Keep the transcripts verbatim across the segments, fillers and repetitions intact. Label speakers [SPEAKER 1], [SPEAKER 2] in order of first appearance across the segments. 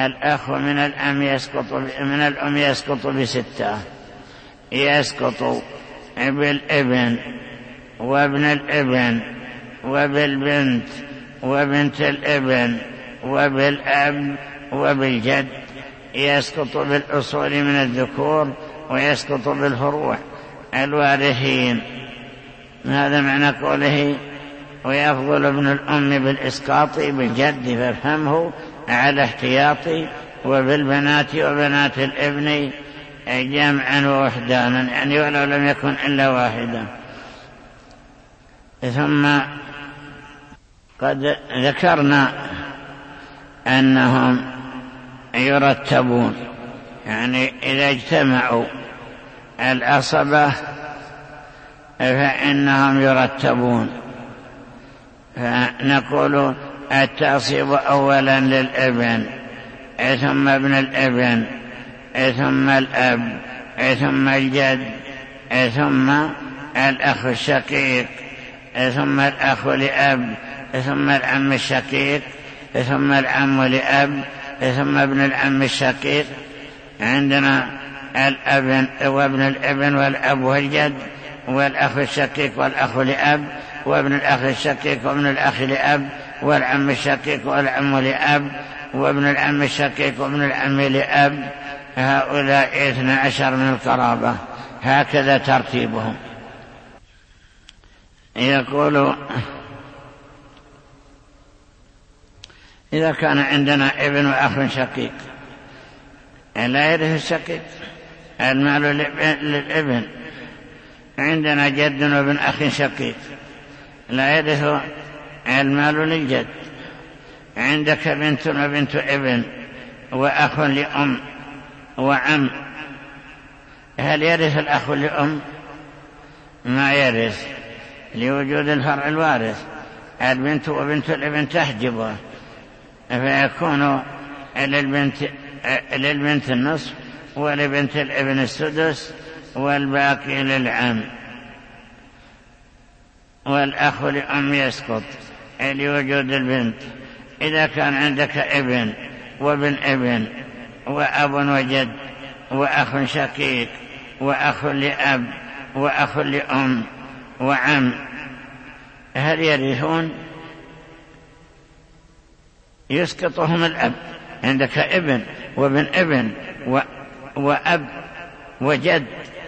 [SPEAKER 1] الأخ من الأم يسقط من الأم يسقط بستة، يسقط بالابن وابن الابن وبالبنت وبنت الابن وبالأب وبالجد، يسقط بالأصول من الذكور ويسقط بالفروع الوارثين. هذا معنى قوله ويفضل ابن الأم بالإسقاط بالجد، فافهمه على احتياطي، وبالبنات وبنات الابن جمعا ووحدانا، يعني ولو لم يكن إلا واحدا. ثم قد ذكرنا أنهم يرتبون، يعني إذا اجتمعوا العصبة فإنهم يرتبون، فنقول التعصيب أولا للابن، ثم ابن الابن، ثم الأب، ثم الجد، ثم الأخ الشقيق، ثم الأخ لأب، ثم العم الشقيق، ثم العم لأب، ثم ابن العم الشقيق. عندنا الابن وابن الابن والأب والجد والأخ الشقيق والأخ لأب وابن الأخ الشقيق وابن الأخ لأب والعم الشقيق والعم لأب وابن العم الشقيق وابن العم لأب. هؤلاء اثنا عشر من القرابة، هكذا ترتيبهم. يقول إذا كان عندنا ابن وأخ شقيق لا يرث الشقيق، المال للابن. عندنا جد وابن أخ شقيق لا يرث المال للجد. عندك بنت وبنت ابن وأخ لأم وعم، هل يرث الأخ لأم؟ ما يرث لوجود الفرع الوارث. البنت وبنت الابن تحجبه، فيكون للبنت, للبنت النصف ولبنت الابن السدس والباقي للعم. والأخ لأم يسقط لوجود البنت. إذا كان عندك ابن وابن ابن وأب وجد وأخ شقيق وأخ لأب وأخ لأم وعم، هل يرثون؟ يسقطهم الأب. عندك ابن وابن ابن وأب وجد،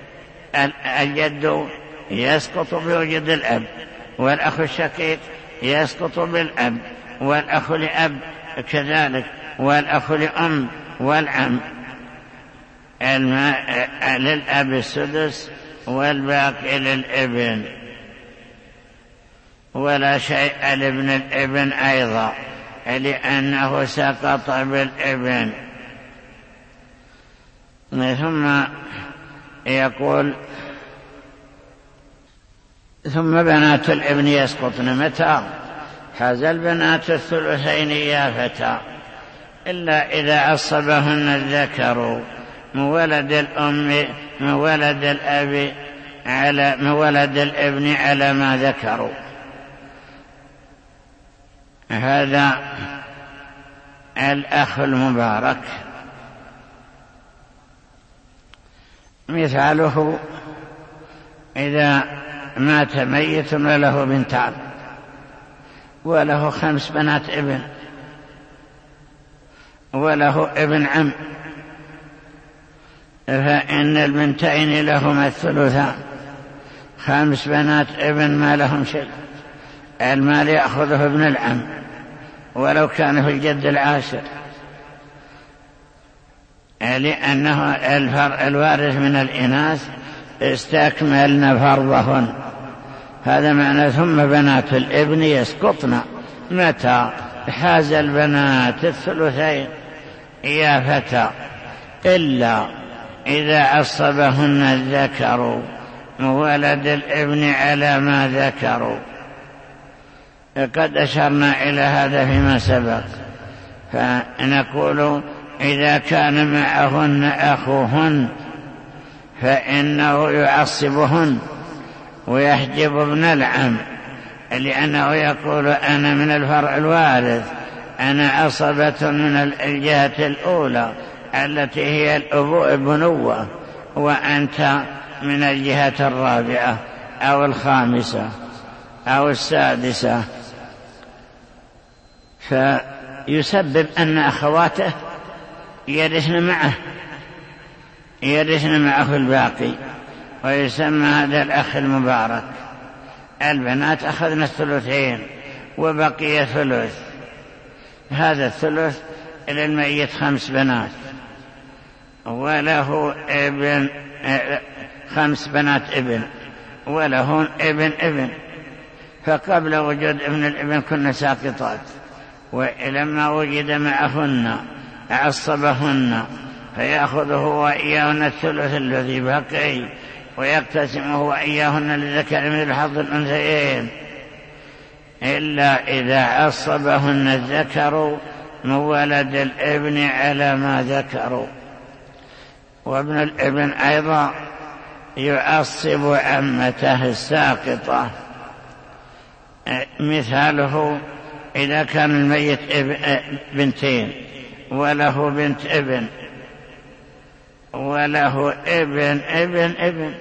[SPEAKER 1] الجد يسقط بوجود الأب، والأخ الشقيق يسقط بالأب، والأخ لأب كذلك، والأخ لأم والعم. للأب السدس والباقي للابن، ولا شيء لابن الابن أيضا لأنه سقط بالابن. ثم يقول ثم بنات الابن يسقطن متى؟ حاز البنات الثلثين يا فتى، إلا إذا عصبهن الذكر من ولد الأم من ولد الأب على من ولد الابن على ما ذكروا. هذا الأخ المبارك مثاله إذا مات ميت وله بنتان وله خمس بنات ابن وله ابن عم، فإن البنتين لهما الثلثان، خمس بنات ابن ما لهم شيء، المال يأخذه ابن العم ولو كان في الجد العاشر، لأنه الوارث من الإناث استكملن فرضهن. هذا معنى ثم بنات الابن يسقطن متى؟ حاز البنات الثلثين يا فتى، إلا إذا عصبهن الذكر ولد الابن على ما ذكروا. قد أشرنا إلى هذا فيما سبق، فنقول إذا كان معهن أخوهن فإنه يعصبهن ويحجب ابن العم، لأنه يقول أنا من الفرع الوارث أنا عصبة من الجهة الأولى التي هي الأبنوة، وأنت من الجهة الرابعة أو الخامسة أو السادسة، فيسبب أن أخواته يرثن معه يرثن معه الباقي، ويسمى هذا الأخ المبارك. البنات أخذنا الثلثين وبقي ثلث، هذا الثلث للميت خمس بنات وله ابن خمس بنات ابن وله ابن ابن، فقبل وجود ابن الابن كنا ساقطات، ولما وجد معهن عصبهن فيأخذه وإياهن الثلث الذي بقي ويقتسمه وإياهن للذكر مثل حظ الأنثيين، إلا إذا عصبهن الذكر من ولد الابن على ما ذكروا. وابن الابن أيضا يعصب عمته الساقطة، مثاله إذا كان الميت بنتين وله بنت ابن وله ابن ابن ابن،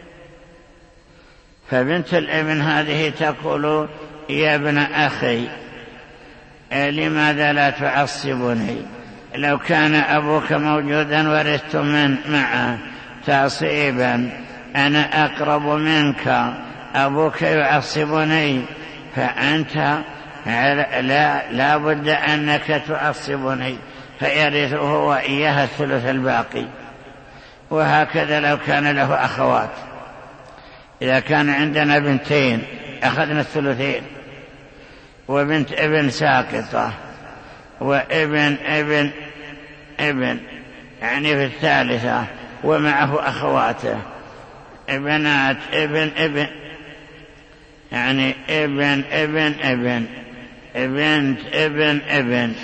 [SPEAKER 1] فبنت الابن هذه تقول يا ابن أخي لماذا لا تعصبني؟ لو كان أبوك موجودا ورثت من معه تعصيبا، أنا أقرب منك، أبوك يعصبني، فأنت لا, لا بد أنك تعصبني، فيرثه وإياها الثلث الباقي. وهكذا لو كان له أخوات، إذا كان عندنا بنتين أخذنا الثلثين، وبنت ابن ساقطة، وابن ابن ابن يعني في الثالثة ومعه أخواته، ابنات ابن ابن يعني ابن ابن ابن بنت ابن ابن،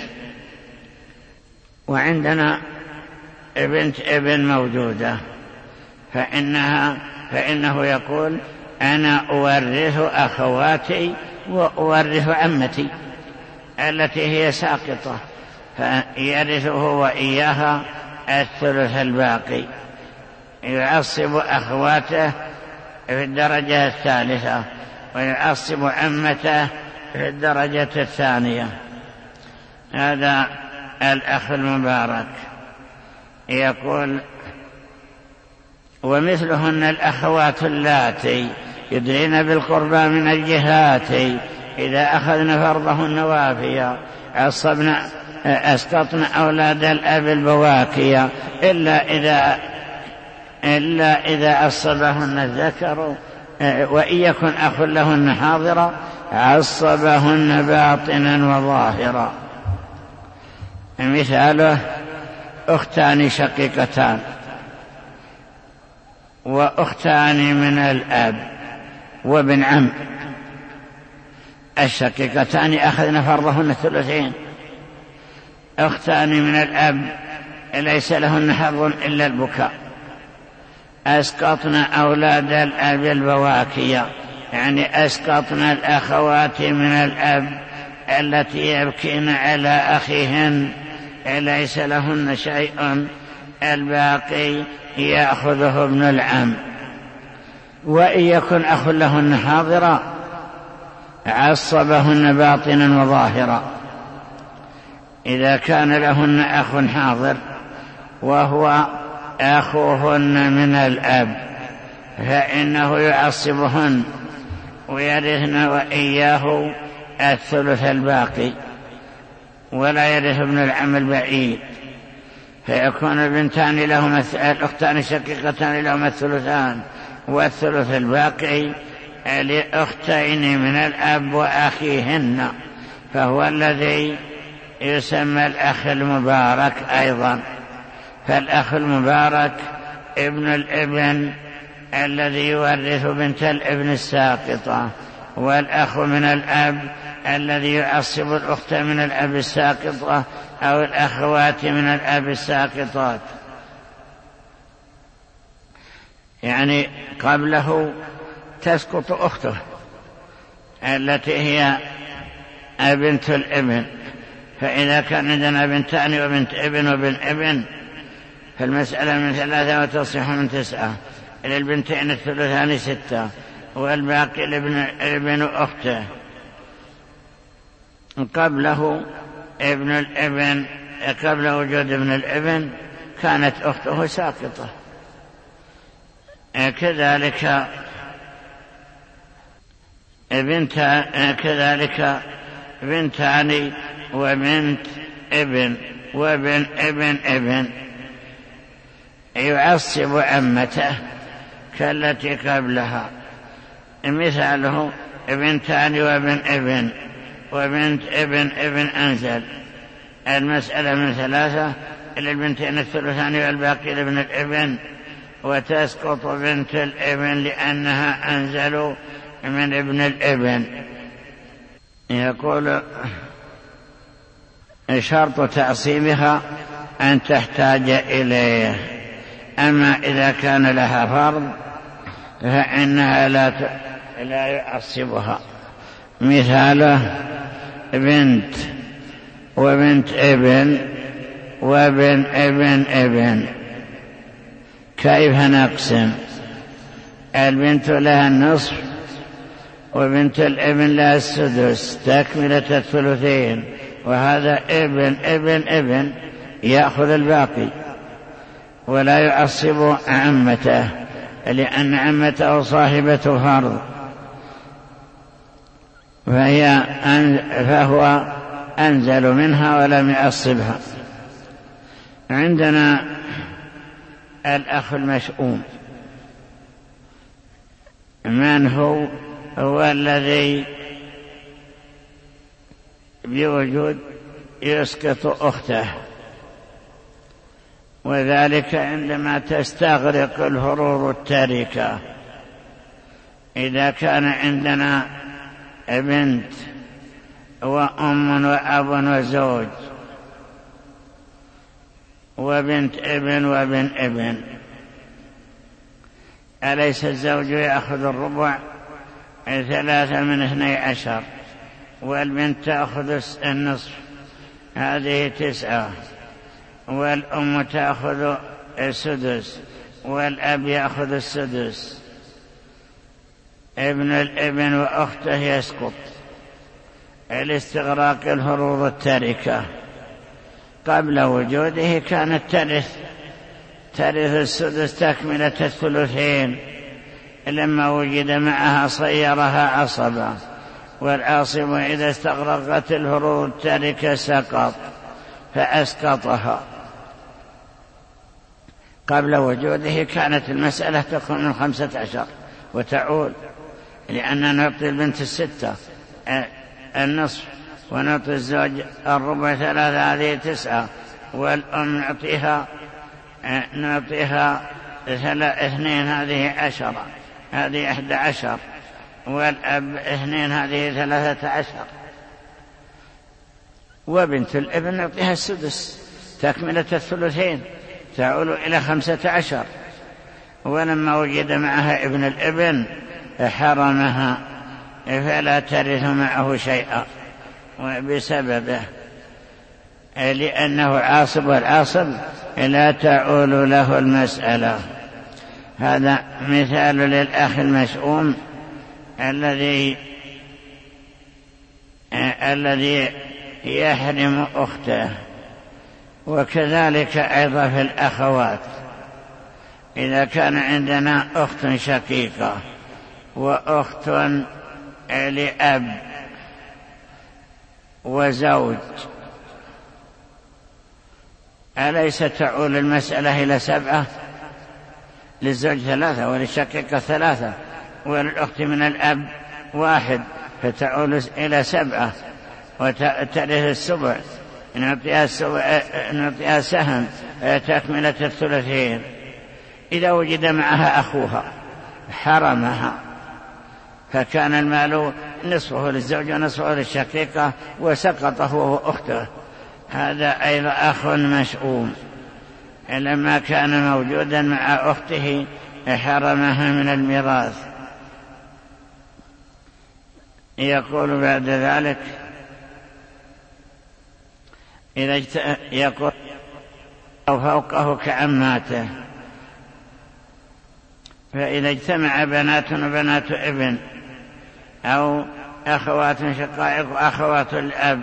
[SPEAKER 1] وعندنا بنت ابن موجودة، فإنها فإنه يقول أنا أورث أخواتي وأورث عمتي التي هي ساقطة، فيرثه وإياها الثلث الباقي، يعصب أخواته في الدرجة الثالثة ويعصب عمته في الدرجة الثانية. هذا الأخ المبارك يقول ومثلهن الأخوات اللاتي يدرين بالقربى من الجهات إذا أخذن فرضهن وافيا عصبن أسقطن أولاد الأب البواكيا، إلا إذا إلا إذا عصبهن الذكر وإن يكن أخ لهن حاضرا عصبهن باطنا وظاهرا. مثاله أختان شقيقتان وأختان من الأب وابن عم، الشقيقتان أخذن فرضهن الثلثين، أختان من الأب ليس لهن حظ إلا البكاء، أسقطن أولاد الأب البواكية يعني أسقطن الأخوات من الأب التي يبكين على أخيهن ليس لهن شيء، الباقي يأخذه ابن العم. وإن يكن أخ لهن حاضرا عصبهن باطنا وظاهرا، إذا كان لهن أخ حاضر وهو أخوهن من الأب فإنه يعصبهن ويرثن وإياه الثلث الباقي، ولا يرث ابن العم البعيد، فيكون البنتان لهما الأختان الشقيقتان لهما الثلثان، والثلث الباقي لأختين من الأب وأخيهن، فهو الذي يسمى الأخ المبارك أيضا. فالأخ المبارك ابن الابن الذي يورث بنت الابن الساقطة، والأخ من الأب الذي يعصب الأخت من الأب الساقطة أو الأخوات من الأب الساقطات، يعني قبله تسقط أخته التي هي بنت الابن فإذا كان عندنا بنتان وبنت ابن وبن ابن فالمسألة من ثلاثة وتصح من تسعة. إلى البنتين الثلثان ستة والباقي لابن ابن أخته. قبله ابن الابن قبل وجود ابن الابن كانت أخته ساقطة. كذلك بنت كذلك بنتان وبنت ابن وابن ابن ابن يعصب عمته كالتي قبلها. مثاله بنتان وابن ابن وبنت ابن ابن أنزل. المسألة من ثلاثة إلى البنتين الثلثان والباقي لابن الابن، وتسقط بنت الابن لأنها أنزل من ابن الابن. يقول شرط تعصيبها أن تحتاج إليه، أما إذا كان لها فرض فإنها لا لا يعصبها. مثاله بنت وبنت ابن وابن ابن ابن. كيف نقسم؟ البنت لها النصف وبنت الابن لها السدس تكملة الثلثين، وهذا ابن ابن ابن يأخذ الباقي ولا يعصب عمته لأن عمته صاحبة فرض، فهي فهو أنزل منها ولم يعصبها. عندنا الأخ المشؤوم. من هو؟ هو الذي بوجود يسقط أخته، وذلك عندما تستغرق الفروض التاركة. إذا كان عندنا بنت وأم وأب وزوج وبنت ابن وابن ابن، أليس الزوج يأخذ الربع؟ ثلاثة من اثني عشر، والبنت تأخذ النصف، هذه تسعة، والأم تأخذ السدس، والأب يأخذ السدس. ابن الابن وأخته يسقط الاستغراق الفروض التاركة. قبل وجوده كانت ترث ترث السدس تكملة الثلثين، لما وجد معها صيرها عصبة، والعاصب إذا استغرقت الفروض التاركة سقط فأسقطها. قبل وجوده كانت المسألة تكون من خمسة عشر وتعول، لأننا نعطي البنت الستة النصف ونعطي الزوج الربع ثلاثة، هذه تسعة، والأم نعطيها نعطيها اثنين، هذه عشرة، هذه أحد عشر، والأب اثنين، هذه ثلاثة عشر. وبنت الابن نعطيها السدس تكملة الثلثين تعول إلى خمسة عشر، ولما وجد معها ابن الابن حرمها فلا ترث معه شيئا بسببه، لأنه عاصب، والعاصب لا تعول له المسألة. هذا مثال للأخ المشؤوم الذي الذي يحرم أخته. وكذلك أيضا في الأخوات، إذا كان عندنا أخت شقيقة وأخت لأب وزوج، أليس تعول المسألة إلى سبعة؟ للزوج ثلاثة وللشقيقة ثلاثة وللأخت من الأب واحد، فتعول إلى سبعة وترث السبع، نعطيها, نعطيها سهم تكملة الثلثين. إذا وجد معها أخوها حرمها، فكان المال نصفه للزوج ونصفه للشقيقة وسقط هو وأخته. هذا أيضا أخ مشؤوم، لما كان موجودا مع أخته حرمها من الميراث. يقول بعد ذلك: إذا يكون فوقه كعماته. فإذا اجتمع بنات وبنات ابن أو أخوات شقائق وأخوات الأب،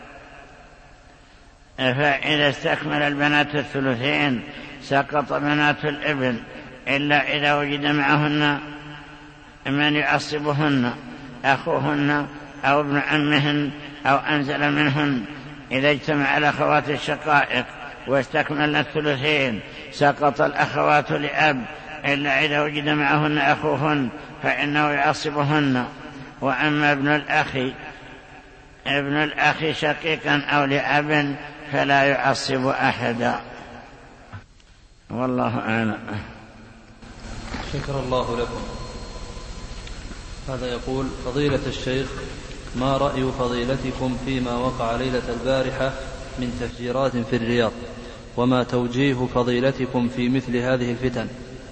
[SPEAKER 1] فإذا استكمل البنات الثلثين سقط بنات الابن، إلا إذا وجد معهن من يعصبهن، أخوهن أو ابن عمهن أو أنزل منهن. إذا اجتمع الأخوات الشقائق واستكملن الثلثين سقط الأخوات لأب، إلا إذا وجد معهن أخوهن فإنه يعصبهن. وأما ابن الأخ ابن الأخ شقيقا أو لأب فلا يعصب أحدا، والله أعلم.
[SPEAKER 2] شكر الله لكم. هذا يقول: فضيلة الشيخ، ما رأي فضيلتكم فيما وقع ليلة البارحة من تفجيرات في الرياض، وما توجيه فضيلتكم في مثل هذه الفتن؟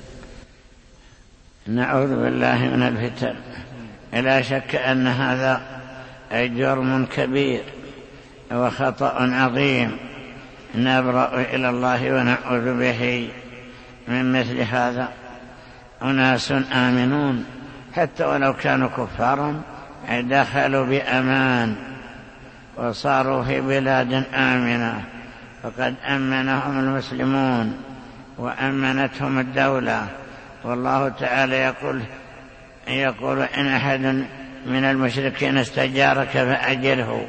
[SPEAKER 1] نعوذ بالله من الفتن. لا شك أن هذا جرم كبير وخطأ عظيم، نبرأ إلى الله ونعوذ به من مثل هذا. أناس آمنون حتى ولو كانوا كفارا دخلوا بأمان وصاروا في بلاد آمنة، فقد أمنهم المسلمون وأمنتهم الدولة. والله تعالى يقول يقول إن أحد من المشركين استجارك فأجره.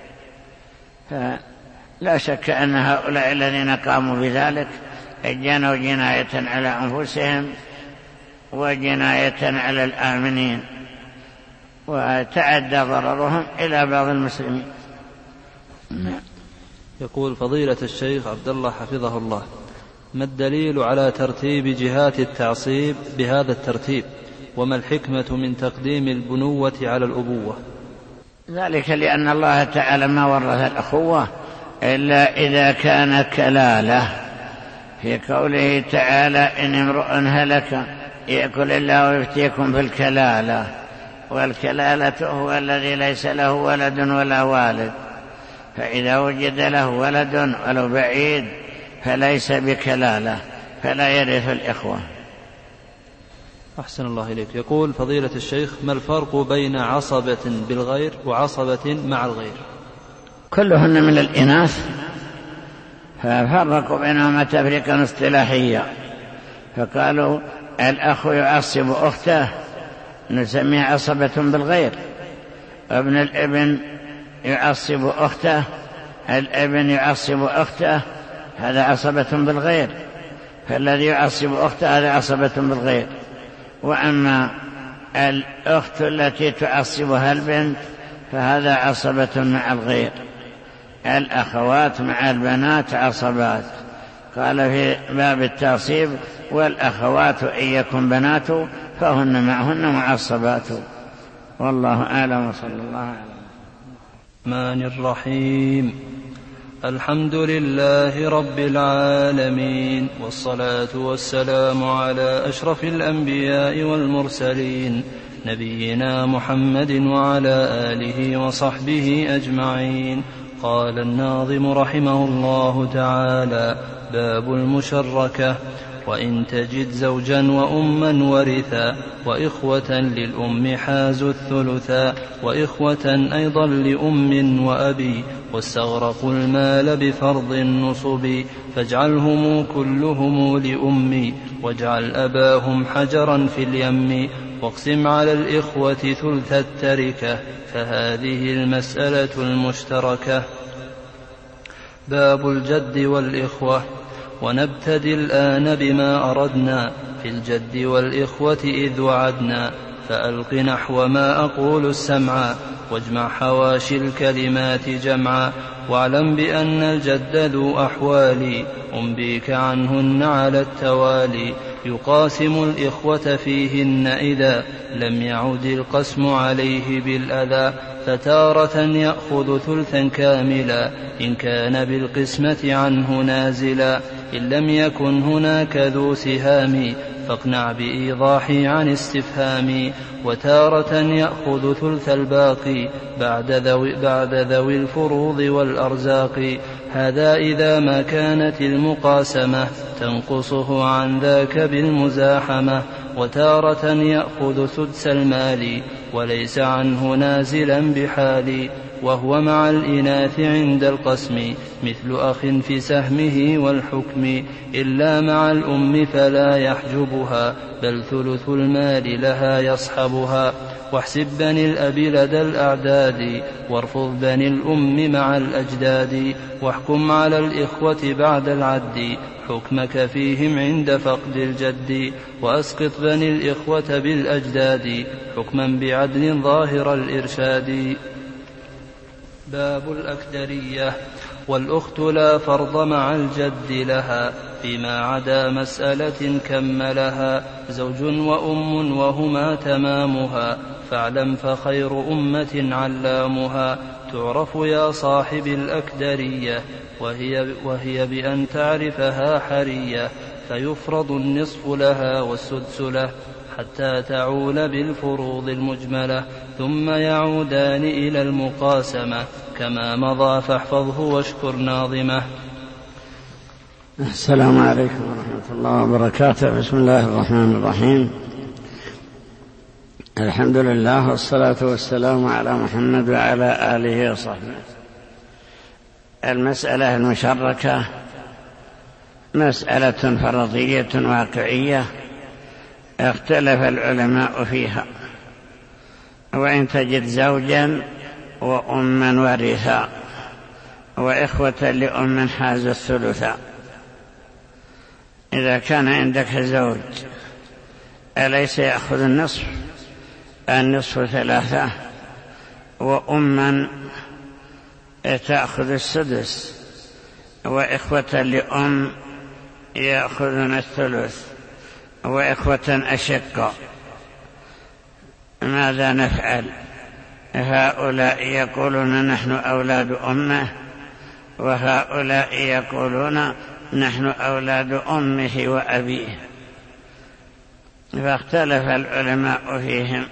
[SPEAKER 1] فلا شك أن هؤلاء الذين قاموا بذلك جنوا جناية على أنفسهم وجناية على الآمنين، وتعدى ضررهم إلى بعض المسلمين.
[SPEAKER 2] يقول: فضيلة الشيخ عبد الله حفظه الله، ما الدليل على ترتيب جهات التعصيب بهذا الترتيب، وما الحكمة من تقديم البنوة على الأبوة؟
[SPEAKER 1] ذلك لأن الله تعالى ما ورث الأخوة إلا إذا كان كلالة، في قوله تعالى: إن امرؤ هلك يأكل الله ويفتيكم بالكلالة. والكلالة هو الذي ليس له ولد ولا والد، فإذا وجد له ولد ولو بعيد فليس بكلالة، فلا يرث الإخوة.
[SPEAKER 2] أحسن الله إليك. يقول: فضيلة الشيخ، ما الفرق بين عصبة بالغير وعصبة مع الغير؟
[SPEAKER 1] كلهن من الإناث، ففرقوا بينهما تفريقا اصطلاحيا، فقالوا الأخ يعصب أخته نسميه عصبة بالغير، ابن الابن يعصب أخته، الابن يعصب أخته، هذا عصبة بالغير. فالذي يعصب أخته هذا عصبة بالغير. وأما الأخت التي تعصبها البنت فهذا عصبة مع الغير. الأخوات مع البنات عصبات. قال في باب التعصيب: والأخوات إن يكن بنات فهن معهن معصبات. والله أعلم، وصلى الله عليه وسلم.
[SPEAKER 2] الرحمن الرحيم. الحمد لله رب العالمين، والصلاة والسلام على أشرف الأنبياء والمرسلين، نبينا محمد وعلى آله وصحبه أجمعين. قال الناظم رحمه الله تعالى: باب المشركة: وإن تجد زوجا وأما ورثا، وإخوة للأم حازوا الثلثا، وإخوة أيضا لأم وأبي، واستغرقوا المال بفرض النصب، فاجعلهم كلهم لأمي، واجعل أباهم حجرا في اليم، واقسم على الإخوة ثلث التركة، فهذه المسألة المشتركة. باب الجد والإخوة: ونبتدي الآن بما أردنا في الجد والإخوة إذ وعدنا، فألق نحو ما أقول السمعا، واجمع حواشي الكلمات جمعا، واعلم بأن الجد ذو أحوال، أنبيك عنهن على التوالي، يقاسم الإخوة فيهن إذا لم يعد القسم عليه بالأذى، فتارة يأخذ ثلثا كاملا إن كان بالقسمة عنه نازلا، إن لم يكن هناك ذو سهام فاقنع بإيضاحي عن استفهامي. وتارة يأخذ ثلث الباقي بعد ذوي, بعد ذوي الفروض والأرزاق. هذا إذا ما كانت المقاسمة تنقصه عن ذاك بالمزاحمة. وتارة يأخذ سدس المال وليس عنه نازلا بحال. وهو مع الإناث عند القسم مثل أخ في سهمه والحكم، إلا مع الأم فلا يحجبها بل ثلث المال لها يصحبها. واحسب بني الأب لدى الأعداد وارفض بني الأم مع الأجداد. واحكم على الإخوة بعد العد حكمك فيهم عند فقد الجد. وأسقط بني الإخوة بالأجداد حكما بعدل ظاهر الإرشاد. باب الأكدرية. والأخت لا فرض مع الجد لها فيما عدا مسألة كملها. زوج وأم وهما تمامها فاعلم فخير أمة علامها. تعرف يا صاحب الأكدرية وهي, وهي بأن تعرفها حرية. فيفرض النصف لها والسدس له حتى تعول بالفروض المجملة، ثم يعودان إلى المقاسمة كما مضى فاحفظه واشكر ناظمه.
[SPEAKER 1] السلام عليكم ورحمة الله وبركاته. بسم الله الرحمن الرحيم. الحمد لله والصلاة والسلام على محمد وعلى آله وصحبه. المسألة المشركة مسألة فرضية واقعية اختلف العلماء فيها. وإن تجد زوجا وأما ورثا وإخوة لأم حاز الثلثا، إذا كان عندك زوج أليس يأخذ النصف؟ النصف ثلاثة، وأما تأخذ السدس، وإخوة لأم يأخذون الثلث، وإخوة أشقاء. ماذا نفعل؟ هؤلاء يقولون نحن أولاد أمه، وهؤلاء يقولون نحن أولاد أمه وأبيه، فاختلف العلماء فيهم.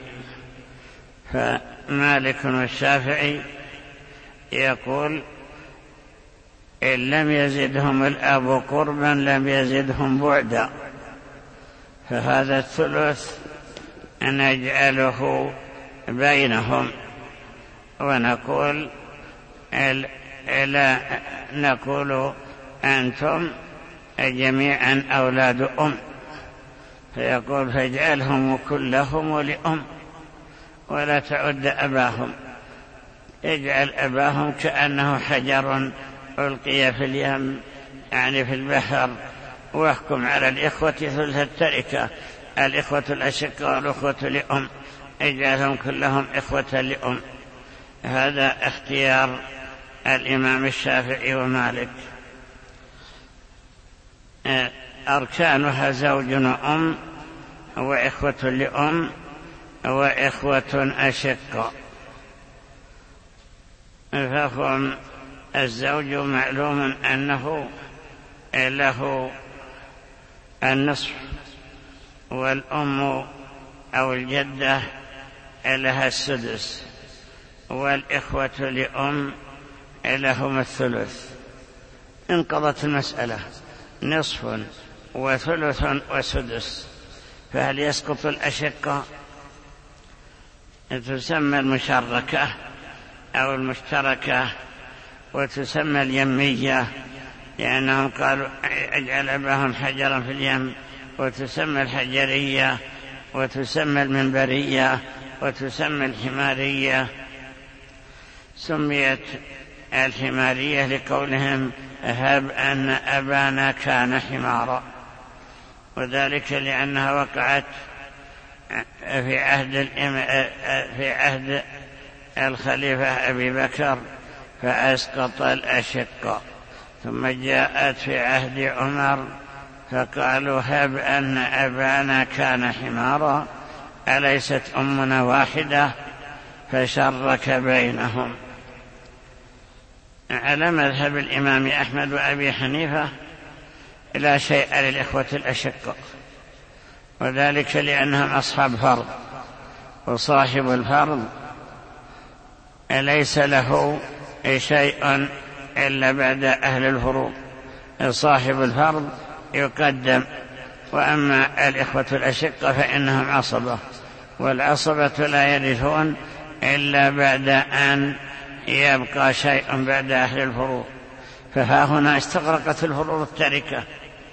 [SPEAKER 1] فمالك والشافعي يقول إن لم يزدهم الأب قربا لم يزدهم بعدا، فهذا الثلث نجعله بينهم، ونقول لا نقول أنتم جميعا أولاد أم، فيقول فاجعلهم كلهم لأم ولا تعد أباهم. اجعل أباهم كأنه حجر ألقي في اليم، يعني في البحر. واحكم على الإخوة ثلث التركة، الإخوة الأشقاء والإخوة لأم، اجعلهم كلهم إخوة لأم. هذا اختيار الإمام الشافعي ومالك. أركانها زوج وأم وإخوة لأم وإخوة أشقاء. فهم الزوج معلوم أنه له النصف، والأم أو الجدة لها السدس، والإخوة لأم لهم الثلث. انقضت المسألة، نصف وثلث وسدس. فهل يسقط الأشقاء؟ تسمى المشركة أو المشتركة، وتسمى اليمية لأنهم قالوا اجعل أباهم حجرا في اليم، وتسمى الحجرية، وتسمى المنبرية، وتسمى الحمارية. سميت الحمارية لقولهم هب أن أبانا كان حمارا، وذلك لأنها وقعت في عهد في عهد الخليفة أبي بكر فأسقط الأشقاء، ثم جاءت في عهد عمر فقالوا هب أن أبانا كان حمارا أليست أمنا واحدة، فشرك بينهم. على مذهب الإمام أحمد وأبي حنيفة لا شيء للإخوة الأشقاء، وذلك لأنهم أصحاب فرض، وصاحب الفرض ليس له شيء إلا بعد أهل الفروض. صاحب الفرض يقدم، وأما الإخوة الأشقة فإنهم عصبة، والعصبة لا يرثون إلا بعد أن يبقى شيء بعد أهل الفروض، فها هنا استغرقت الفروض التركة.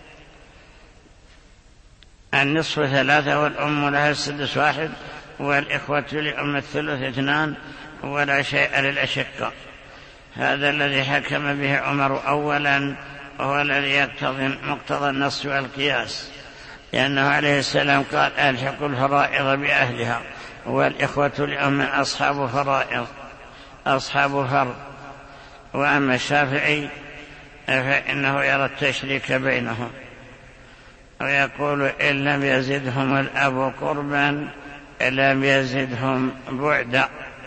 [SPEAKER 1] النصف ثلاثة، والأم لها السدس واحد، والإخوة لأم الثلث اثنان، ولا شيء للأشقة. هذا الذي حكم به عمر أولا، وهو الذي يقتضي مقتضى النص والقياس، لأنه عليه السلام قال: ألحقوا الفرائض بأهلها، والإخوة لأم أصحاب فرائض أصحاب فرض. وأما الشافعي فإنه يرى التشريك بينهم، ويقول: إن لم يزدهم الأب قربا لم يزدهم بعدا.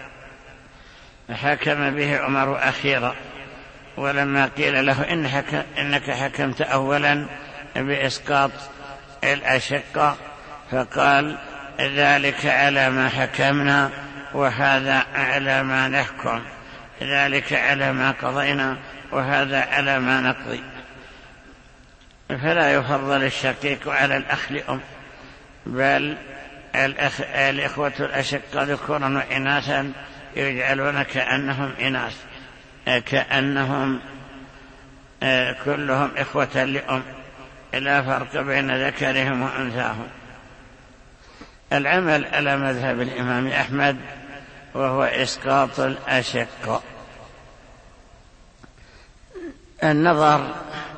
[SPEAKER 1] حكم به عمر أخيرا، ولما قيل له إنك حكمت أولا بإسقاط الأشقة، فقال: ذلك على ما حكمنا، وهذا على ما نحكم، ذلك على ما قضينا، وهذا على ما نقضي. فلا يفضل الشقيق على الأخ لأم، بل الأخ... الإخوة الأشقة ذكورا وإناثا يجعلون كأنهم إناث، كأنهم كلهم إخوة لأم، لا فرق بين ذكرهم وأنثاهم. العمل على مذهب الإمام أحمد، وهو إسقاط الأشقة. النظر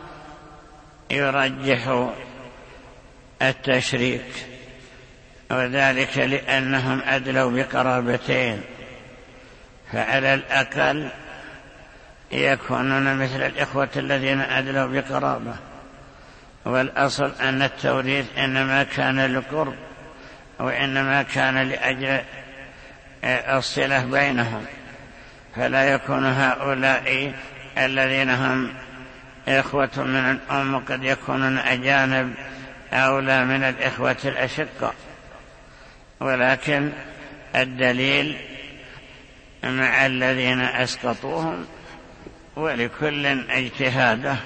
[SPEAKER 1] يرجح التشريك، وذلك لأنهم أدلوا بقرابتين، فعلى الأقل يكونون مثل الإخوة الذين أدلوا بقرابة. والأصل أن التوريث إنما كان للقرب، وإنما كان لأجل الصلة بينهم، فلا يكون هؤلاء الذين هم إخوة من الأم قد يكونون أجانب أولى من الإخوة الأشقة. ولكن الدليل مع الذين أسقطوهم، ولكل اجتهاده.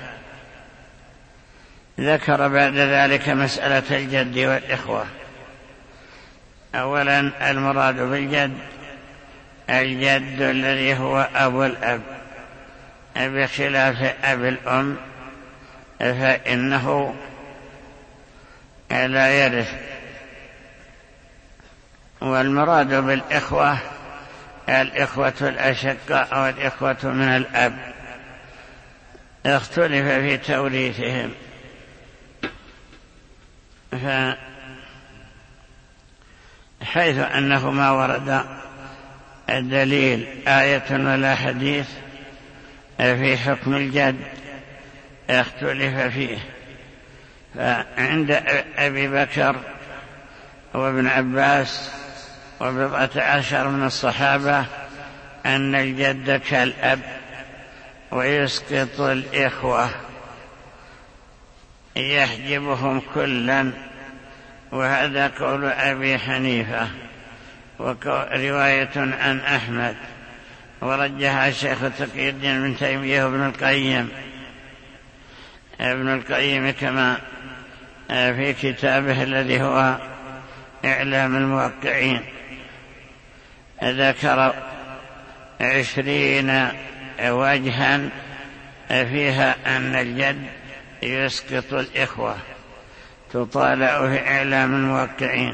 [SPEAKER 1] ذكر بعد ذلك مسألة الجد والإخوة. أولا المراد بالجد الجد الذي هو أبو الأب، بخلاف أبي الأم فإنه لا يرث. والمراد بالإخوة الإخوة الأشقة أو الإخوة من الأب، اختلف في توريثهم، حيث أنه ما ورد الدليل آية ولا حديث في حكم الجد اختلف فيه. فعند أبي بكر وابن عباس وبضعة عشر من الصحابة أن الجد كالأب ويسقط الإخوة، يحجبهم كلا، وهذا قول أبي حنيفة ورواية عن أحمد، ورجح الشيخ تقي الدين بن تيمية وابن القيم ابن القيم كما في كتابه الذي هو إعلام الموقعين، ذكر عشرين وجها فيها أن الجد يسقط الإخوة، تطالع في إعلام الموقعين،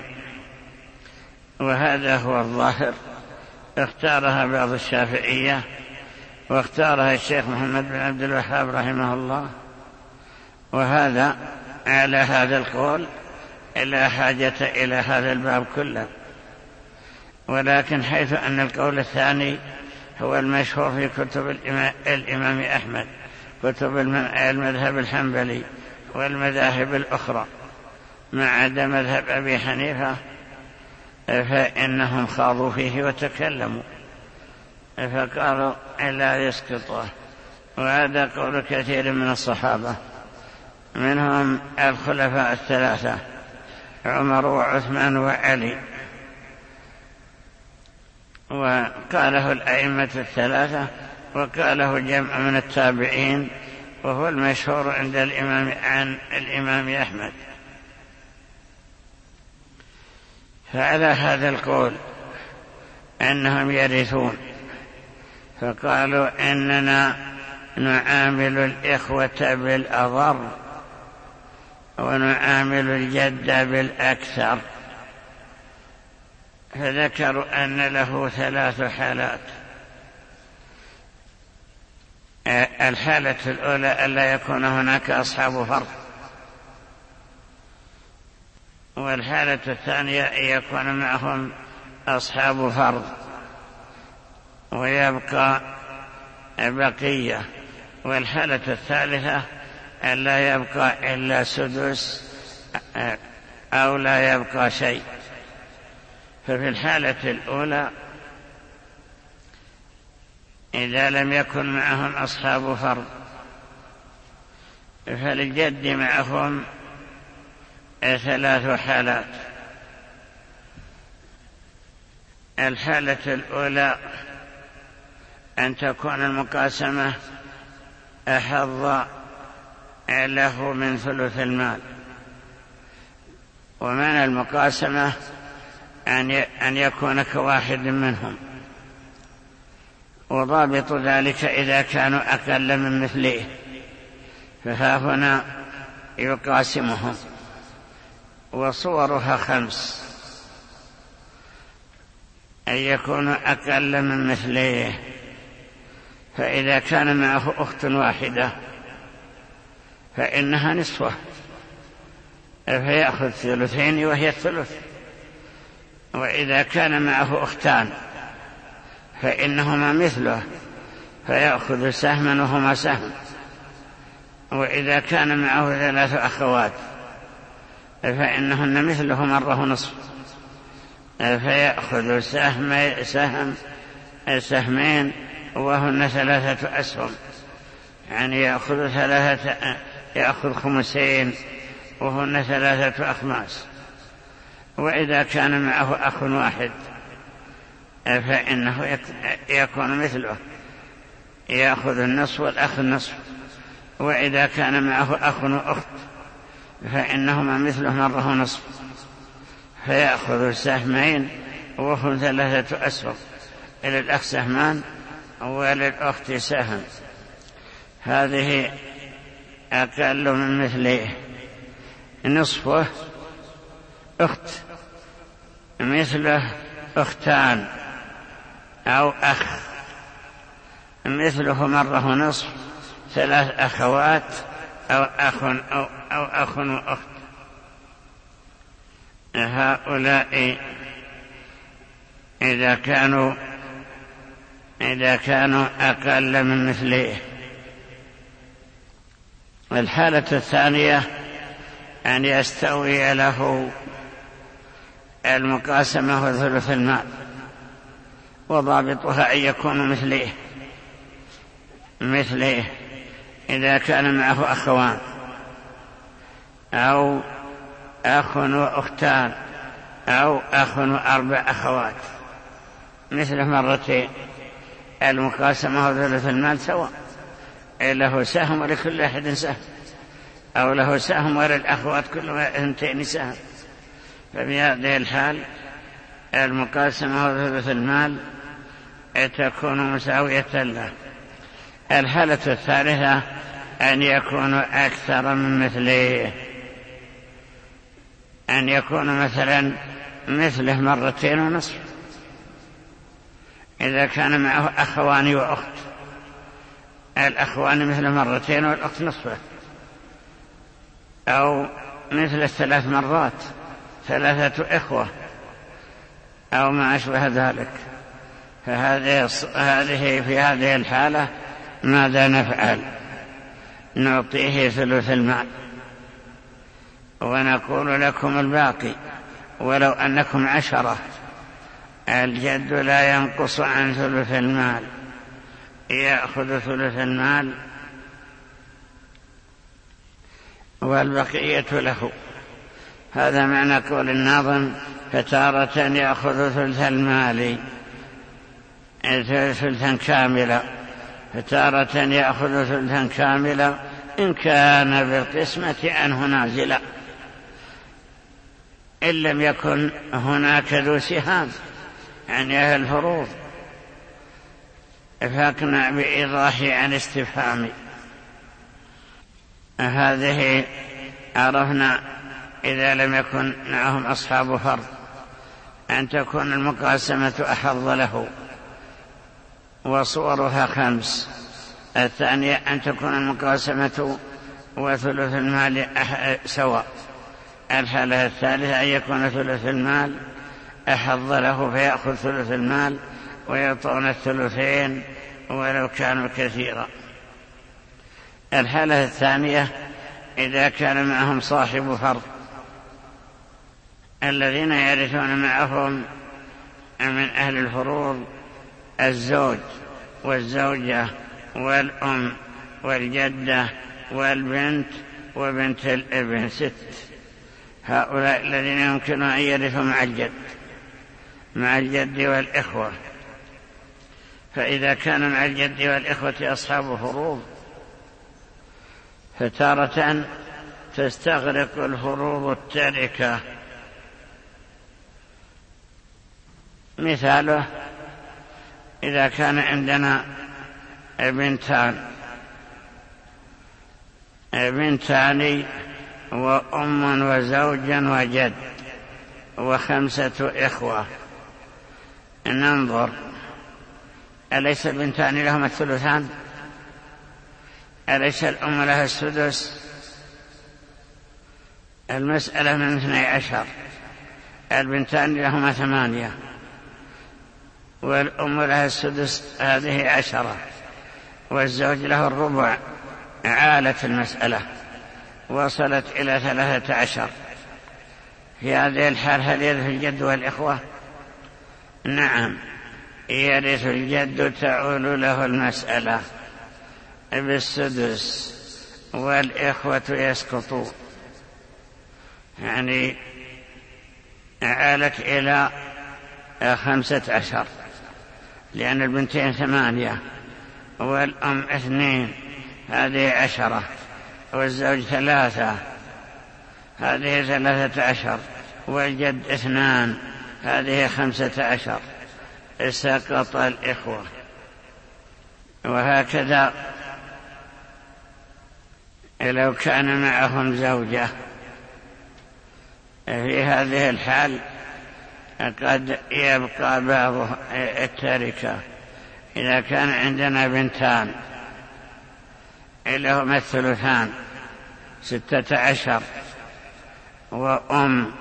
[SPEAKER 1] وهذا هو الظاهر. اختارها بعض الشافعية، واختارها الشيخ محمد بن عبد الوهاب رحمه الله، وهذا على هذا القول لا حاجة إلى هذا الباب كله. ولكن حيث أن القول الثاني هو المشهور في كتب الإمام أحمد، كتب المذهب الحنبلي والمذاهب الأخرى ما عدا مذهب أبي حنيفة، فإنهم خاضوا فيه وتكلموا فقالوا لا يسقطه. وهذا قول كثير من الصحابة، منهم الخلفاء الثلاثة عمر وعثمان وعلي، وقاله الأئمة الثلاثة وقاله جمع من التابعين، وهو المشهور عند الإمام عن الإمام أحمد. فعلى هذا القول أنهم يرثون، فقالوا إننا نعامل الإخوة بالأضر ونعامل الجد بالأكثر، فذكروا أن له ثلاث حالات. الحالة الأولى ألا يكون هناك أصحاب فرض، والحالة الثانية أن يكون معهم أصحاب فرض ويبقى بقية، والحالة الثالثة أن لا يبقى إلا سدس أو لا يبقى شيء. ففي الحالة الأولى إذا لم يكن معهم أصحاب فرض فللجد معهم ثلاث حالات. الحالة الأولى أن تكون المقاسمة أحظ له من ثلث المال، ومعنى المقاسمة أن يكون كواحد منهم، وضابط ذلك إذا كانوا أقل من مثله، فها هنا يقاسمهم. وصورها خمس: أن يكونوا أقل من مثله، فإذا كان معه أخت واحدة فإنها نصفه، فيأخذ ثلثين وهي الثلث. وإذا كان معه أختان فإنهما مثله، فيأخذ سهما وهما سهم. وإذا كان معه ثلاث أخوات فإنهن مثله مرة نصف، فيأخذ سهم سهم سهمين وهن ثلاثة أسهم، يعني يأخذ ثلاثة يأخذ خمسين وهن ثلاثة أخماس. وإذا كان معه أخ واحد فإنه يكون مثله، يأخذ النصف والأخ النصف. وإذا كان معه أخ وأخت فإنهما مثله مرة نصف، فيأخذ سهمين وهم ثلاثة أسهم، للأخ سهمان وللأخت سهم. هذه أقل من مثله. نصفه أخت مثله أختان أو أخ مثله مرة نصف، ثلاث أخوات أو أخ أو, أو أخ وأخت. هؤلاء إذا كانوا إذا كانوا أقل من مثله. الحالة الثانية أن يستوي له المقاسمة وثلث المال، وضابطها أن يكون مثله مثله إذا كان معه أخوان أو أخ وأختان أو أخ وأربع أخوات مثل مرتين. المقاسمة وثلث المال سواء، له سهم ولكل أحد سهم، أو له سهم وللأخوات كل اثنتين سهم. ففي هذه الحال المقاسمة وثلث المال تكون مساوية له. الحالة الثالثة أن يكون أكثر من مثله، أن يكون مثلا مثله مرتين ونصف. إذا كان معه أخوان وأخت، الأخوان مثل مرتين والأخت نصفه، أو مثل الثلاث مرات ثلاثة إخوة أو ما أشبه ذلك. فهذه في هذه الحالة ماذا نفعل؟ نعطيه ثلث المال ونقول لكم الباقي، ولو أنكم عشرة الجد لا ينقص عن ثلث المال، يأخذ ثلث المال والبقية له. هذا معنى قول الناظم: فتارة يأخذ ثلث المال ثلثا كاملا، فتارة يأخذ ثلثا كاملا إن كان بالقسمة عنه نازلا، إن لم يكن هناك ذو سهام يعني أهل الفروض. فاقنع بإيضاحي عن استفهامي. هذه عرفنا إذا لم يكن معهم أصحاب فرض أن تكون المقاسمة أحظ له، وصورها خمس. الثانية أن تكون المقاسمة وثلث المال سواء. الحالة الثالثة أن يكون ثلث المال أحظ له فيأخذ ثلث المال ويعطون الثلثين ولو كانوا كثيرا. الحالة الثانية إذا كان معهم صاحب فرض، الذين يرثون معهم من أهل الفروض الزوج والزوجة والأم والجدة والبنت وبنت الابن، ست. هؤلاء الذين يمكن أن يرثوا مع الجد مع الجد والإخوة. فإذا كان مع الجد والإخوة أصحاب فروض فتارة تستغرق الفروض التركة. مثاله: إذا كان عندنا بنتان بنتان وأم وزوجا وجد وخمسة إخوة، ننظر أليس البنتان لهما الثلثان؟ أليس الأم لها السدس؟ المسألة من اثني عشر، البنتان لهما ثمانية والأم لها السدس، هذه عشرة، والزوج له الربع. عالت المسألة وصلت إلى ثلاثة عشر. في هذه الحال هل يرث الجد والإخوة؟ نعم يرث الجد، تعول له المسألة بالسدس، والإخوة يسقطون، يعني عالت إلى خمسة عشر، لأن البنتين ثمانية والأم اثنين، هذه عشرة، والزوج ثلاثة، هذه ثلاثة عشر، والجد اثنان، هذه خمسة عشر. سقط الإخوة. وهكذا لو كان معهم زوجة، في هذه الحال قد يبقى بعض التركة. إذا كان عندنا بنتان لهما الثلثان، ستة عشر، وأم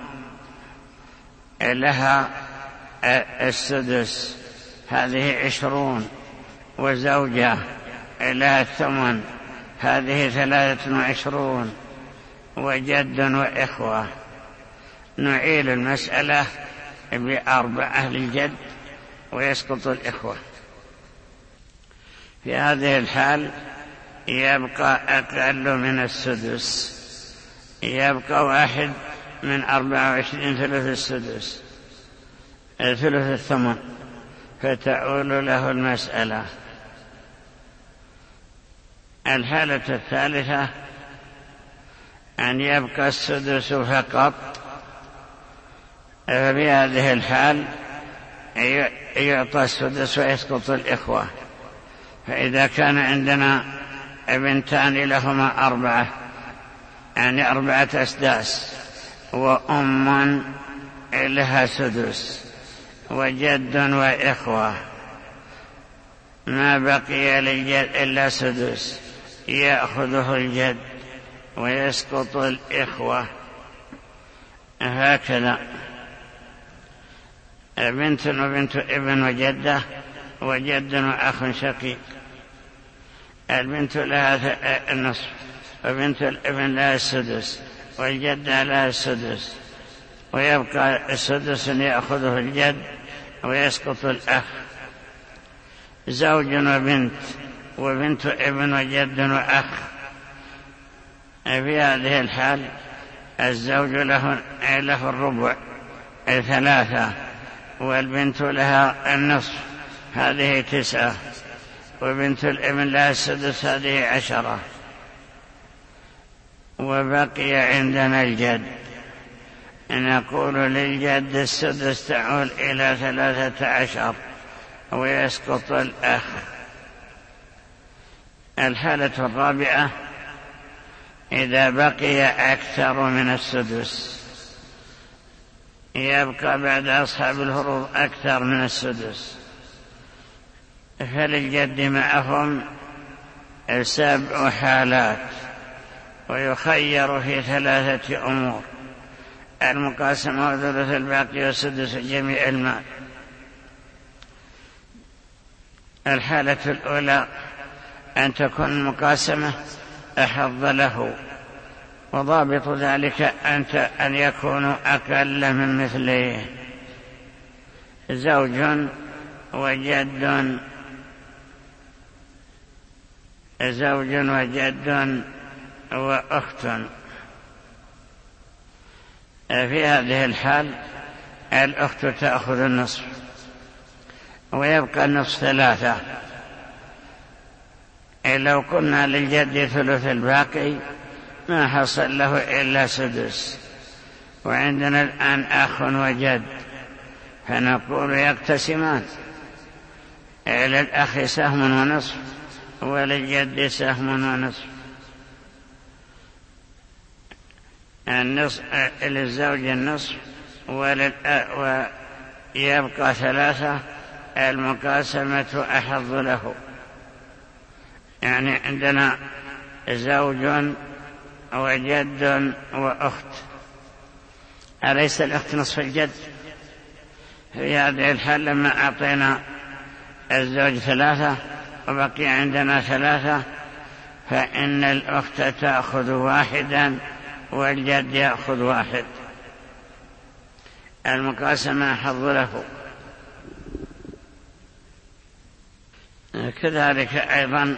[SPEAKER 1] لها السدس، هذه عشرون، وزوجة لها الثمن، هذه ثلاثة وعشرون، وجد وإخوة. نعيل المسألة بأربعة للجد ويسقط الإخوة. في هذه الحال يبقى أقل من السدس، يبقى واحد من أربعة وعشرين ثلث السدس، ثلث الثمن، فتعول له المسألة. الحالة الثالثة أن يبقى السدس فقط. ففي هذه الحال يعطى السدس ويسقط الإخوة. فإذا كان عندنا بنتان لهما أربعة، يعني أربعة أسداس، وأم لها سدس، وجد وإخوة، ما بقي للجد إلا سدس، يأخذه الجد ويسقط الإخوة. هكذا بنت وبنت ابن وجدة وجد وأخ شقيق، البنت لها النصف، وبنت الابن لها السدس، والجدة لها السدس، ويبقى السدس يأخذه الجد ويسقط الأخ. زوج وبنت وبنت ابن وجد وأخ، في هذه الحال الزوج له, له الربع ثلاثة، والبنت لها النصف هذه تسعة، وبنت الابن لها السدس هذه عشرة. وبقي عندنا الجد، نقول للجد السدس تعول إلى ثلاثة عشر ويسقط الأخ. الحالة الرابعة إذا بقي أكثر من السدس، يبقى بعد أصحاب الفروض أكثر من السدس، فللجد معهم سبع حالات، ويخير في ثلاثة أمور: المقاسمة وثلث الباقي والسدس جميع المال. الحالة الأولى أن تكون المقاسمة أحظ له، وضابط ذلك أنت أن يكونوا أقل من مثله، زوج وجد زوج وجد وأخت. في هذه الحال الأخت تأخذ النصف، ويبقى النصف ثلاثة. لو كنا للجد ثلث الباقي ما حصل له إلا سدس، وعندنا الآن أخ وجد، فنقول يقتسمان، للأخ سهم ونصف وللجد سهم ونصف. النصف للزوج النصف ويبقى ثلاثة، المقاسمة أحظ له. يعني عندنا زوج وجد وأخت، أليس الأخت نصف الجد؟ في هذه الحال لما أعطينا الزوج ثلاثة وبقي عندنا ثلاثة، فإن الأخت تأخذ واحدا والجد يأخذ واحد، المقاسمة أحظ له. كذلك أيضا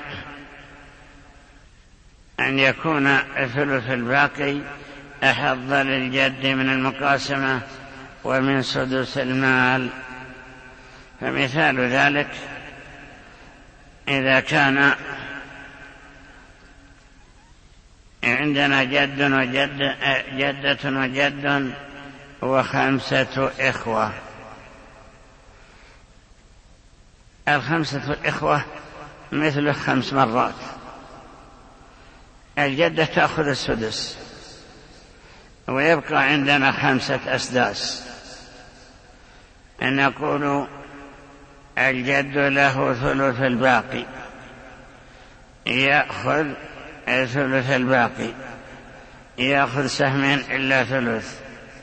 [SPEAKER 1] أن يكون ثلث الباقي أحظ للجد من المقاسمة ومن سدس المال. فمثال ذلك إذا كان عندنا جد وجد جدة وجد وخمسة إخوة. الخمسة الإخوة مثل خمس مرات، الجدة تأخذ السدس، ويبقى عندنا خمسة أسداس. نقول الجد له ثلث الباقي، يأخذ ثلث الباقي، يأخذ سهمين إلا ثلث،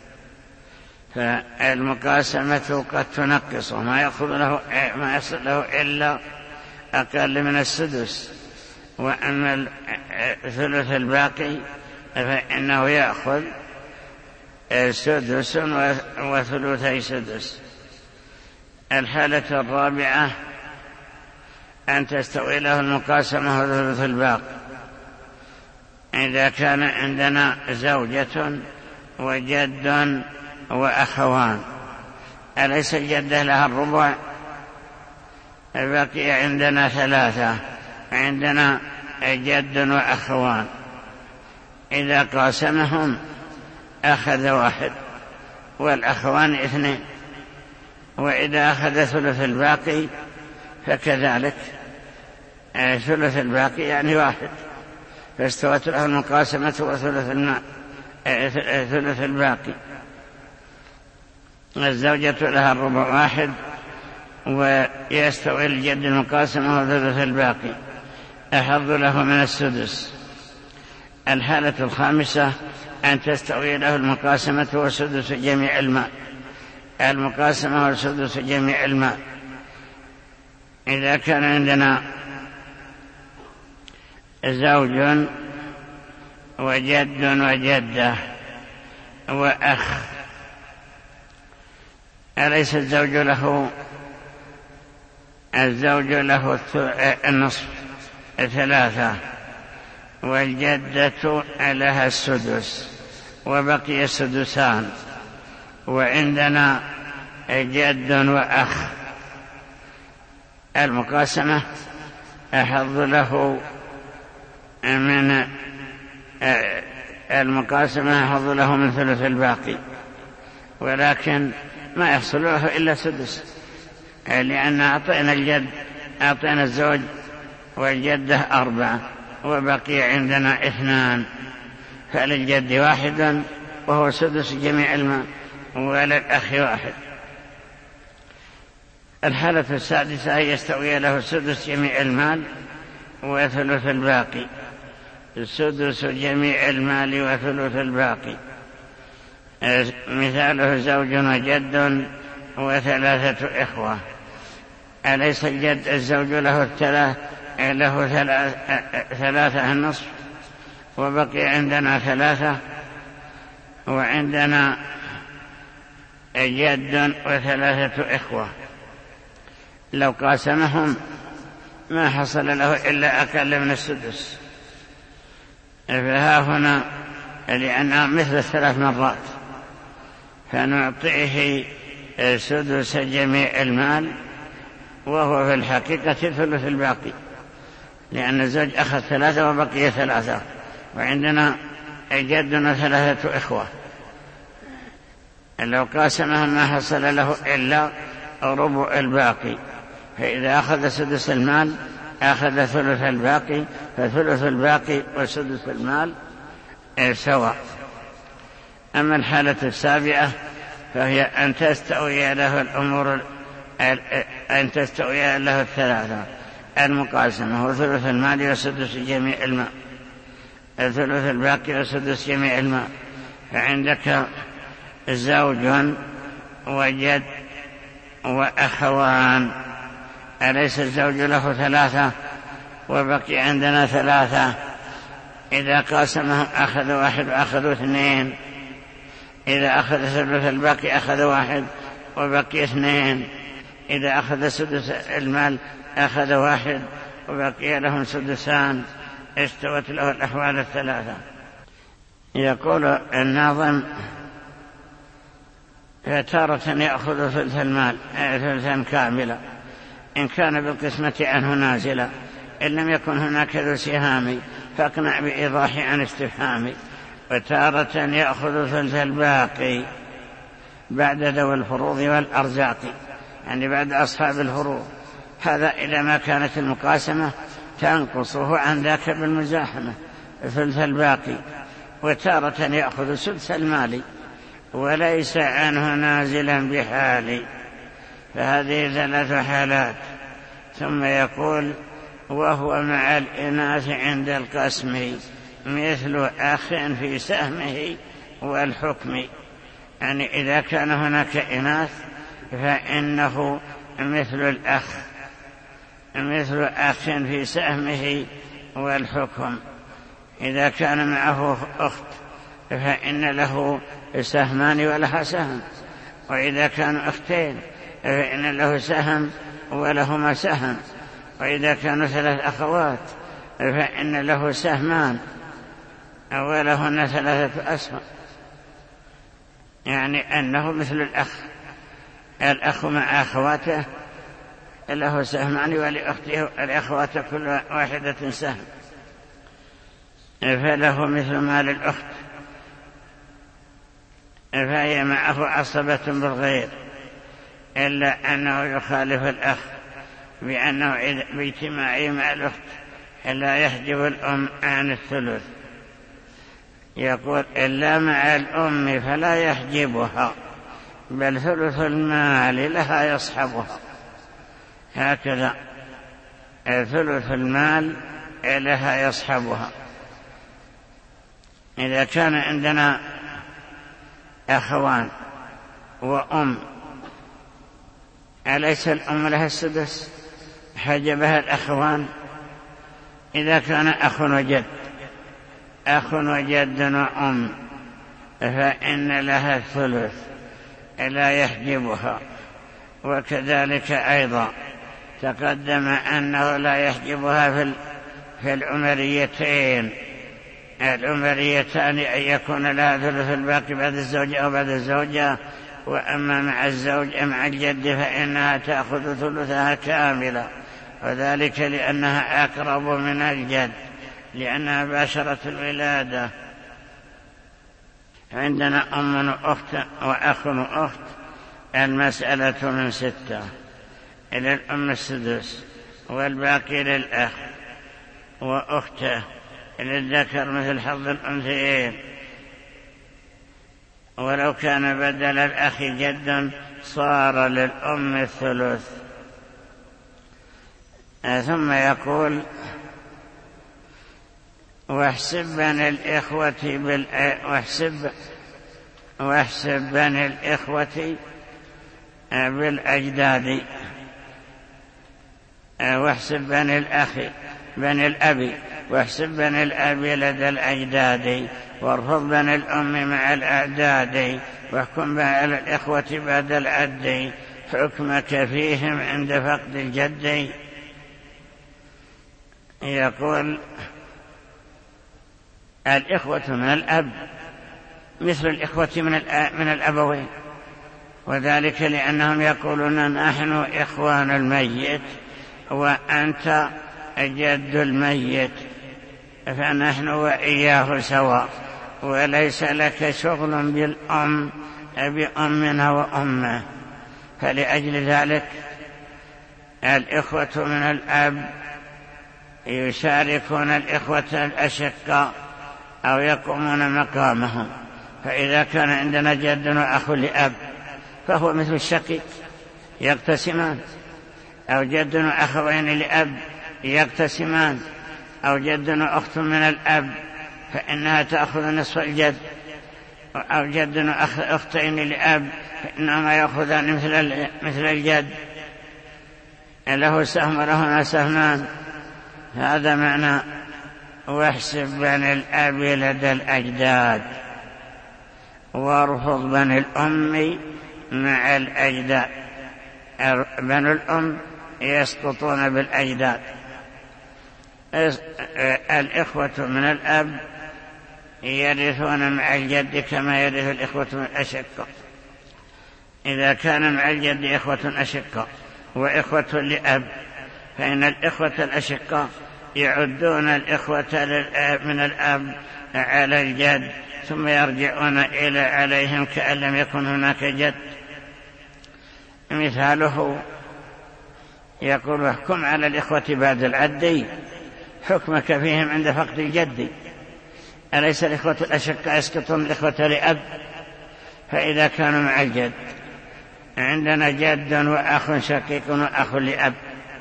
[SPEAKER 1] فالمقاسمة قد تنقصه، ما يأخذ له ما يصل له إلا أقل من السدس. وأما ثلث الباقي فإنه يأخذ سدس وثلثي سدس. الحالة الرابعة أن تستوي له المقاسمة وثلث الباقي. إذا كان عندنا زوجة وجد وأخوان، أليس الجدة لها الربع؟ بقي عندنا ثلاثة، عندنا جد وأخوان، إذا قاسمهم أخذ واحد والأخوان اثنين، وإذا أخذ ثلث الباقي فكذلك ثلث الباقي يعني واحد، فاستوت له المقاسمة وثلث الماء ثلث الباقي. الزوجة لها الربع واحد، ويستوي الجد المقاسمة وثلث الباقي، أحظ له من السدس. الحالة الخامسة أن تستوي له المقاسمة وسدس جميع الماء، المقاسمة وسدس جميع الماء. إذا كان عندنا زوج وجد وجدة وأخ، أليس الزوج له الزوج له النصف ثلاثة، والجدة لها السدس، وبقي سدسان، وعندنا جد وأخ. المقاسمة أحظ له من المقاسمة أحظ له من ثلث الباقي، ولكن ما يحصل له إلا سدس، لأن أعطينا الجد أعطينا الزوج والجدة أربعة وبقي عندنا اثنان، فللجد واحد وهو سدس جميع المال، وللأخ واحد. الحالة السادسة يستوي له سدس جميع المال وثلث الباقي. سدس جميع المال وثلث الباقي مثاله زوج وجد وثلاثة إخوة. أليس الجد الزوج له الثلاث له ثلاثة النصف، وبقي عندنا ثلاثة، وعندنا جد وثلاثة إخوة. لو قاسمهم ما حصل له إلا أقل من السدس، فها هنا لأنها مثل الثلاث مرات فنعطيه سدس جميع المال، وهو في الحقيقة ثلث الباقي، لأن الزوج أخذ ثلاثة وبقي ثلاثة، وعندنا جد وثلاثة إخوة. لو قاسمهم ما حصل له إلا ربع الباقي، فإذا أخذ سدس المال أخذ ثلث الباقي، فثلث الباقي وسدس المال سواء. أما الحالة السابعة فهي أن تستوي له الأمور أن تستوي له الثلاثة: المقاسمة وثلث المال وسدس جميع المال، ثلث الباقي وسدس جميع المال. فعندك زوج وجد وأخوان، أليس الزوج له ثلاثة وبقي عندنا ثلاثة؟ إذا قاسمهم أخذ واحد وأخذوا اثنين، إذا أخذ ثلث الباقي أخذ واحد وبقي اثنين، إذا أخذ سدس المال أخذ واحد وبقي لهم سدسان، استوت له الأحوال الثلاثة. يقول الناظم: فتارة يأخذ ثلث المال ثلثا كاملا إن كان بالقسمة عنه نازلا، إن لم يكن هناك ذو سهام فاقنع بإيضاح عن استفهام. وتارة يأخذ ثلث الباقي بعد ذوي الفروض والأرزاق، يعني بعد أصحاب الفروض. هذا إذا ما كانت المقاسمة تنقصه عن ذاك بالمزاحمة ثلث الباقي. وتارة يأخذ سدس المال وليس عنه نازلا بحال، فهذه ثلاث حالات. ثم يقول: وهو مع الإناث عند القسم مثل أخ في سهمه والحكم، يعني إذا كان هناك إناث فإنه مثل الأخ مثل أخ في سهمه والحكم. إذا كان معه أخت فإن له سهمان ولها سهم، وإذا كانوا أختين فإن له سهم ولهما سهم، وإذا كانوا ثلاث أخوات فإن له سهمان ولهن ثلاثة أسهم، يعني أنه مثل الأخ. الأخ مع أخواته له سهمان، ولأخته الأخوات كل واحدة سهم، فله مثل ما للأخت، فهي معه عصبة بالغير، إلا أنه يخالف الأخ بأنه باجتماعه مع الأخت لا يحجب الأم عن الثلث. يقول: إلا مع الأم فلا يحجبها، بل ثلث المال لها يصحبها. هكذا ثلث المال لها يصحبها. إذا كان عندنا أخوان وأم، أليس الأم لها السدس؟ حجبها الأخوان. إذا كان أخ وجد أخ وجد وأم فإن لها الثلث لا يحجبها. وكذلك أيضا تقدم أنه لا يحجبها في العمريتين، الأمريتان أن يكون لها ثلث الباقي بعد الزوج أو بعد الزوجة، وأما مع الزوج مع الجد فإنها تأخذ ثلثها كاملا، وذلك لأنها أقرب من الجد لأنها باشرة الولادة. عندنا أم وأخت وأخ وأخت، المسألة من ستة، إلى الأم السدس والباقي للأخ وأخته، للذكر مثل حظ الأنثيين، ولو كان بدل الأخ جد صار للأم الثلث. ثم يقول واحسب بني الإخوة بال... واحسب واحسب بني الإخوة بالأجداد، واحسب بني الأخ بني الأب، واحسب بني الأب لدى الأجداد، وارفض بني الأم مع الأعداد، واحكم بني الإخوة بعد العد، حكمك فيهم عند فقد الجد. يقول الإخوة من الأب مثل الإخوة من من الأبوين، وذلك لأنهم يقولون نحن إخوان الميت وأنت جد الميت، فنحن وإياه سواء، وليس لك شغل بالأم بأمنا وأمه. فلأجل ذلك الإخوة من الأب يشاركون الإخوة الأشقاء أو يقومون مقامهم. فإذا كان عندنا جد وأخ لأب فهو مثل الشقيق يقتسمان، أو جد وأخوين لأب يقتسمان، أو جد وأخت من الأب فإنها تأخذ نصف الجد، أو جد وأختين لأب فإنهما يأخذان مثل مثل الجد، له سهم ولهما سهمان. هذا معنى واحسب بني الأب لدى الأجداد، وارفض بني الأم مع الأجداد. بني الأم يسقطون بالأجداد. الإخوة من الأب يرثون مع الجد كما يرث الإخوة من الأشقاء. إذا كان مع الجد إخوة أشقاء وإخوة لأب فإن الإخوة الأشقاء يعدون الإخوة من الأب على الجد، ثم يرجعون إلى عليهم كأن لم يكن هناك جد. مثاله يقول احكم على الإخوة بعد العد، حكمك فيهم عند فقد الجد. أليس الإخوة الأشقاء يسقطون الإخوة لأب؟ فإذا كانوا مع الجد، عندنا جد وأخ شقيق وأخ لأب،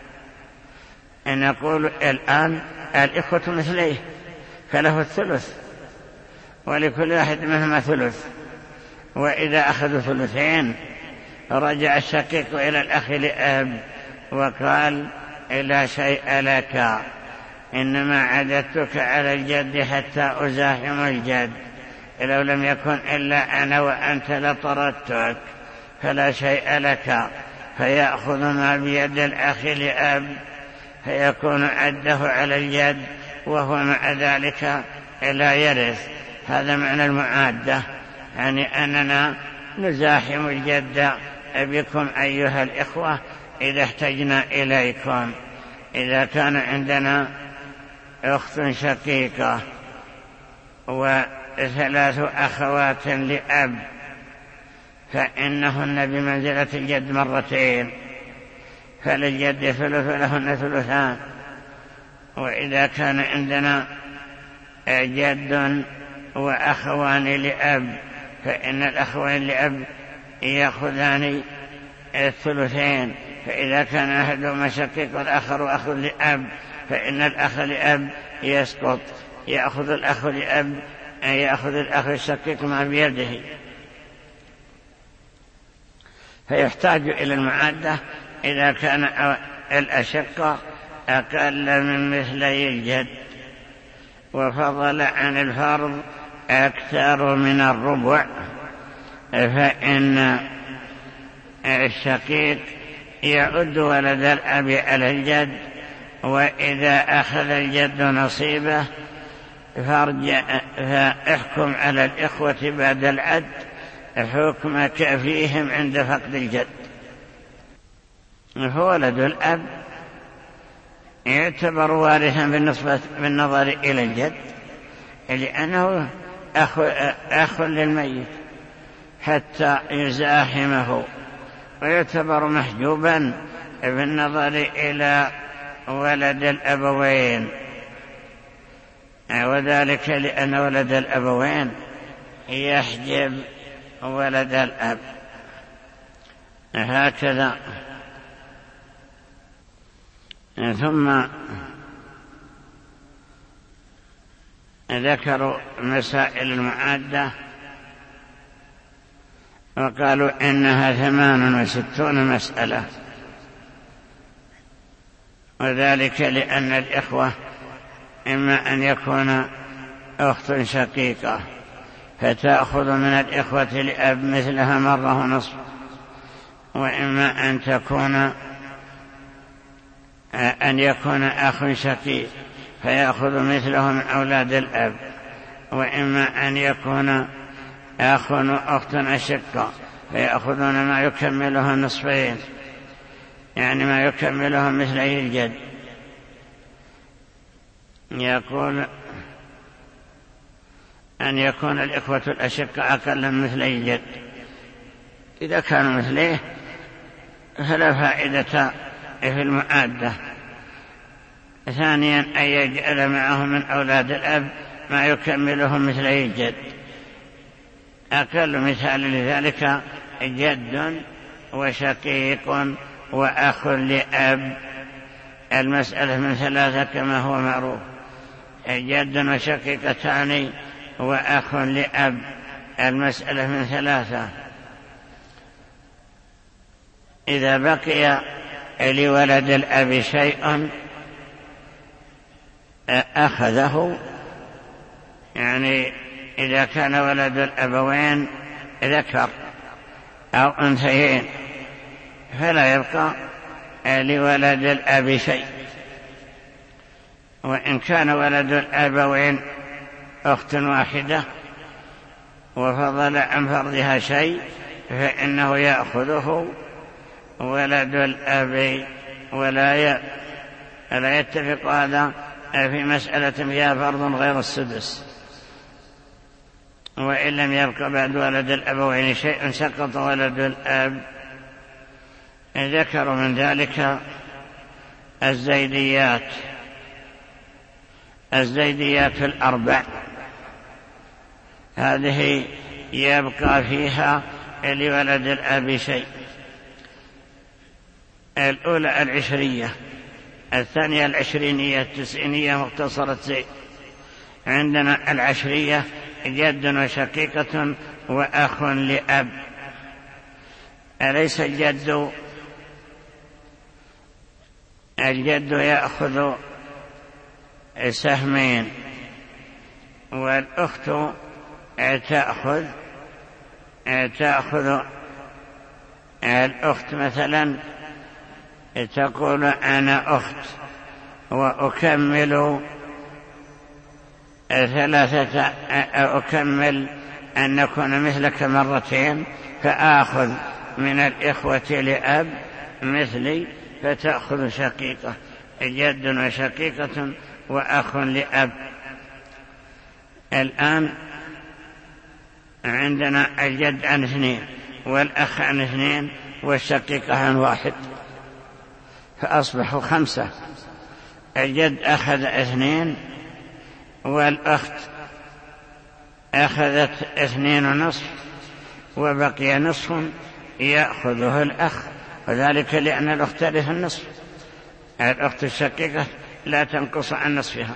[SPEAKER 1] نقول الآن الإخوة مثليه فله الثلث، ولكل واحد منهما ثلث. وإذا أخذوا ثلثين رجع الشقيق إلى الأخ لأب وقال لا شيء لك، إنما عددتك على الجد حتى أزاحم الجد، لو لم يكن إلا أنا وأنت لطردتك، فلا شيء لك. فيأخذ ما بيد الأخ لأب فيكون عده على الجد، وهو مع ذلك لا يرث. هذا معنى المعادة، يعني أننا نزاحم الجد بكم أيها الإخوة إذا احتجنا إليكم. إذا كان عندنا أخت شقيقة وثلاث أخوات لأب فإنهن بمنزلة الجد مرتين، فللجد ثلث لهن ثلثان. وإذا كان عندنا جد وأخوان لأب فإن الأخوين لأب يأخذان الثلثين. فإذا كان أحدهما شقيق والآخر أخ لأب فإن الأخ لأب يسقط، يأخذ الأخ لأب يأخذ الأخ الشقيق ما بيده. فيحتاج إلى المعادة إذا كان الأشقة أقل من مثلي الجد وفضل عن الفرض أكثر من الربع، فإن الشقيق يعد ولد الأب على الجد، وإذا أخذ الجد نصيبه فاحكم على الإخوة بعد العد حكمك فيهم عند فقد الجد. فولد الأب يعتبر وارثا بالنظر إلى الجد لأنه أخ, أخ للميت حتى يزاحمه، ويعتبر محجوبا بالنظر إلى ولد الأبوين، وذلك لأن ولد الأبوين يحجب ولد الأب. هكذا. ثم ذكروا مسائل المعادة وقالوا إنها ثمان وستون مسألة، وذلك لأن الإخوة إما أن يكون أخت شقيقة فتأخذ من الإخوة لأب مثلها مرة ونصف، وإما أن تكون أن يكون أخ شقيق فيأخذ مثله من أولاد الأب، وإما أن يكون أخ وأخت أشقة فيأخذون ما يكمله النصفين، يعني ما يكمله مثلي الجد. يقول أن يكون الإخوة الأشقة أقل من مثلي الجد، إذا كانوا مثليه فلا فائدة في المعادة. ثانيا أن يجعل معهم من أولاد الأب ما يكملهم مثلي الجد. أقل مثال لذلك جد وشقيق وأخ لأب، المسألة من ثلاثة كما هو معروف، جد وشقيقتان وأخ لأب، المسألة من ثلاثة. إذا بقي لولد الأب شيء أخذه، يعني إذا كان ولد الأبوين ذكر أو أنثيين فلا يبقى لولد الأب شيء، وإن كان ولد الأبوين أخت واحدة وفضل عن فرضها شيء فإنه يأخذه ولد الأب، ولا لا يتفق هذا في مسألة فيها فرض غير السدس. وإن لم يبق بعد ولد الأبوين شيء سقط ولد الأب. ذكروا من ذلك الزيديات الزيديات الأربع، هذه يبقى فيها لولد الأب شيء. الأولى العشرية، الثانية العشرينية التسعينية مختصرة زيد. عندنا العشرية جد وشقيقة وأخ لأب. أليس الجد الجد يأخذ سهمين، والأخت تأخذ تأخذ الأخت مثلا تقول أنا أخت وأكمل ثلاثة، أكمل أن نكون مثلك مرتين، فآخذ من الإخوة لأب مثلي فتأخذ شقيقة، جد وشقيقة وأخ لأب. الآن عندنا الجد عن اثنين والأخ عن اثنين والشقيقة عن واحد، فأصبحوا خمسة. الجد أخذ اثنين والأخت أخذت اثنين ونصف، وبقي نصف يأخذه الأخ، وذلك لأن الأخت ترث النصف. الأخت الشقيقة لا تنقص عن نصفها،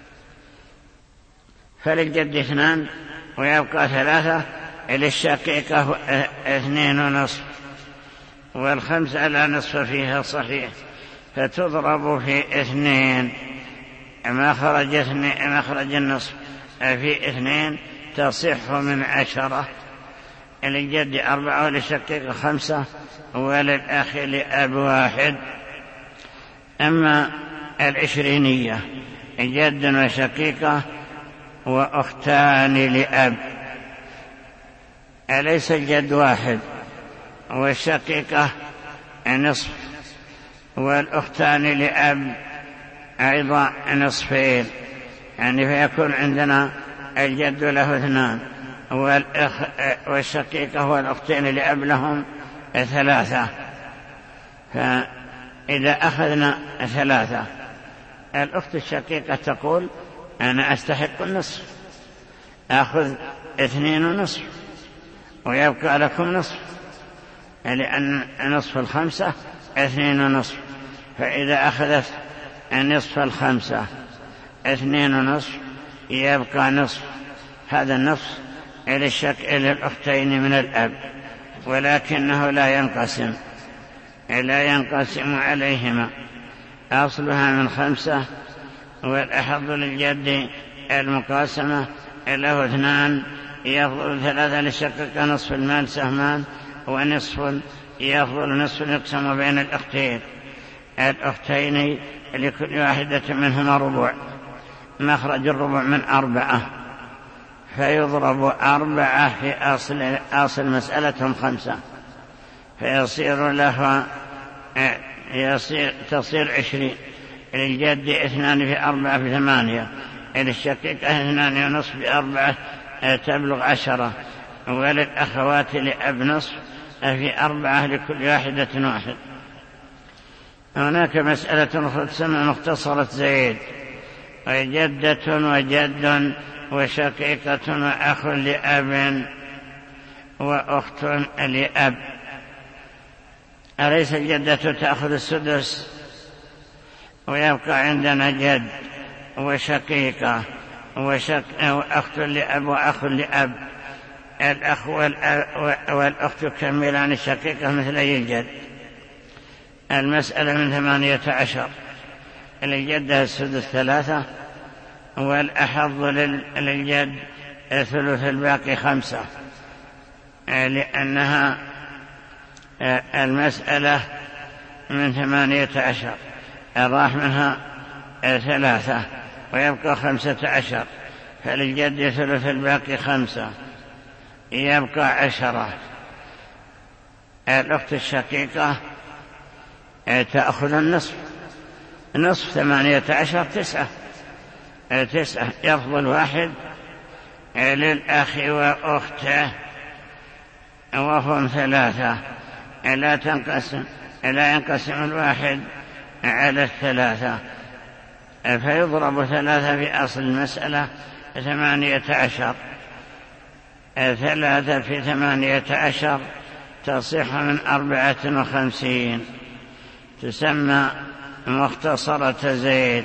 [SPEAKER 1] فللجد اثنان ويبقى ثلاثة، للشقيقة اثنين ونصف، والخمسة لا نصف فيها صحيح، فتضرب في اثنين، ما خرج, اثنين ما خرج النصف في اثنين تصح من عشرة. للجد أربعة وللشقيقة خمسة وللأخ لأب واحد. أما العشرينية جد وشقيقة وأختان لأب. أليس الجد واحد؟ والشقيقة نصف، والأختان لأب أيضا نصفين، يعني فيكون عندنا الجد له اثنان والشقيقة والأختين لأب لهم ثلاثة. فإذا أخذنا ثلاثة، الأخت الشقيقة تقول أنا أستحق النصف، أخذ اثنين ونصف ويبقى لكم نصف، لأن نصف الخمسة اثنين ونصف. فإذا أخذت نصف الخمسة اثنين ونصف يبقى نصف. هذا النصف إلى الشك إلى الأختين من الأب، ولكنه لا ينقسم لا ينقسم عليهما، أصلها من خمسة، والأحظ للجد المقاسمة له اثنان، يفضل ثلاثة للشقيقة نصف المال سهمان، ونصف يفضل نصف يقسم بين الأختين. الأختين لكل واحدة منهما ربع، مخرج الربع من أربعة، فيضرب أربعة في أصل, أصل مسألتهم خمسة، فيصير له يصير تصير عشرين. للجد اثنان في أربعة في ثمانية، للشقيقة اثنان ونصف في أربعة تبلغ عشرة، وللأخوات لأب نصف في أربعة لكل واحدة واحد. هناك مسألة تسمى مختصرة زيد، وجدة وجد وشقيقة وأخ لأب وأخت لأب. أليس الجدة تأخذ السدس؟ ويبقى عندنا جد وشقيقة وشق... وأخت لأب وأخ لأب. الأخ والأخت يكملان الشقيقة مثلي الجد. المسألة من ثمانية عشر، للجدة السدس ثلاثة، والأحظ للجد ثلث الباقي خمسة، لأنها المسألة من ثمانية عشر راح منها ثلاثة ويبقى خمسة عشر، فللجد ثلث الباقي خمسة يبقى عشرة. الأخت الشقيقة تأخذ النصف، نصف ثمانية عشر تسعة، تسعة يفضل واحد للأخ وأخته وهم ثلاثة، لا تنقسم لا ينقسم الواحد على الثلاثة، فيضرب ثلاثة في أصل المسألة ثمانية عشر. ثلاثة في ثمانية عشر تصح من أربعة وخمسين، تسمى مختصرة زيد.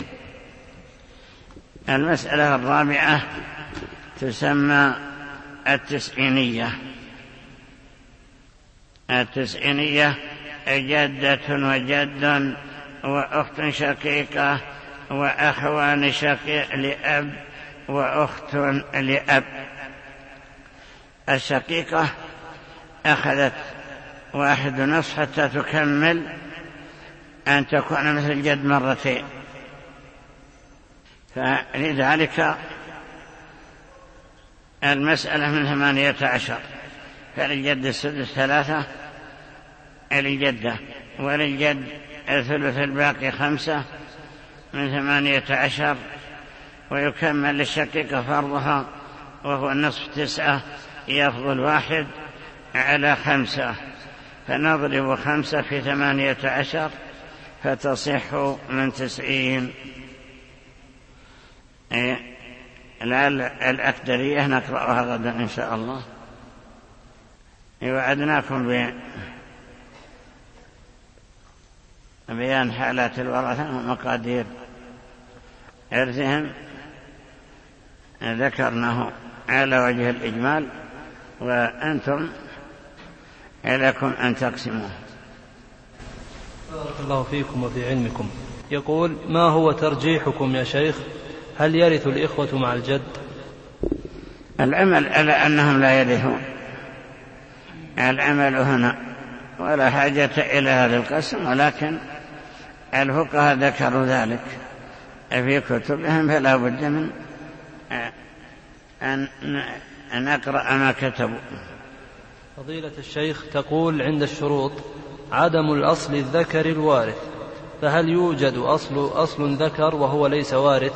[SPEAKER 1] المسألة الرابعة تسمى التسعينية. التسعينية جدة وجد وأخت شقيقة وأخوان شقيق لأب وأخت لأب. الشقيقة أخذت واحد نصف حتى تكمل أن تكون مثل الجد مرتين، فلذلك المسألة من ثمانية عشر، فللجد السدس ثلاثة للجدة، وللجد ثلث الباقي خمسة من ثمانية عشر، ويكمل للشقيقة فرضها وهو النصف تسعة، يفضل واحد على خمسة، فنضرب خمسة في ثمانية عشر فتصح من تسعين. الأكدرية نقرأها غدا إن شاء الله. وعدناكم ببيان حالات الورثة ومقادير إرثهم، ذكرناه على وجه الإجمال، وأنتم لكم أن تقسموه.
[SPEAKER 2] بارك الله فيكم وفي علمكم. يقول: ما هو ترجيحكم يا شيخ؟ هل يرث الإخوة مع الجد؟
[SPEAKER 1] العمل على أنهم لا يرثون، العمل هنا ولا حاجة إلى هذا القسم، ولكن الفقهاء ذكروا ذلك في كتبهم، فلا بد من أن أن أقرأ ما كتبوا.
[SPEAKER 2] فضيلة الشيخ تقول عند الشروط عدم الأصل الذكر الوارث، فهل يوجد أصل أصل ذكر وهو ليس وارث؟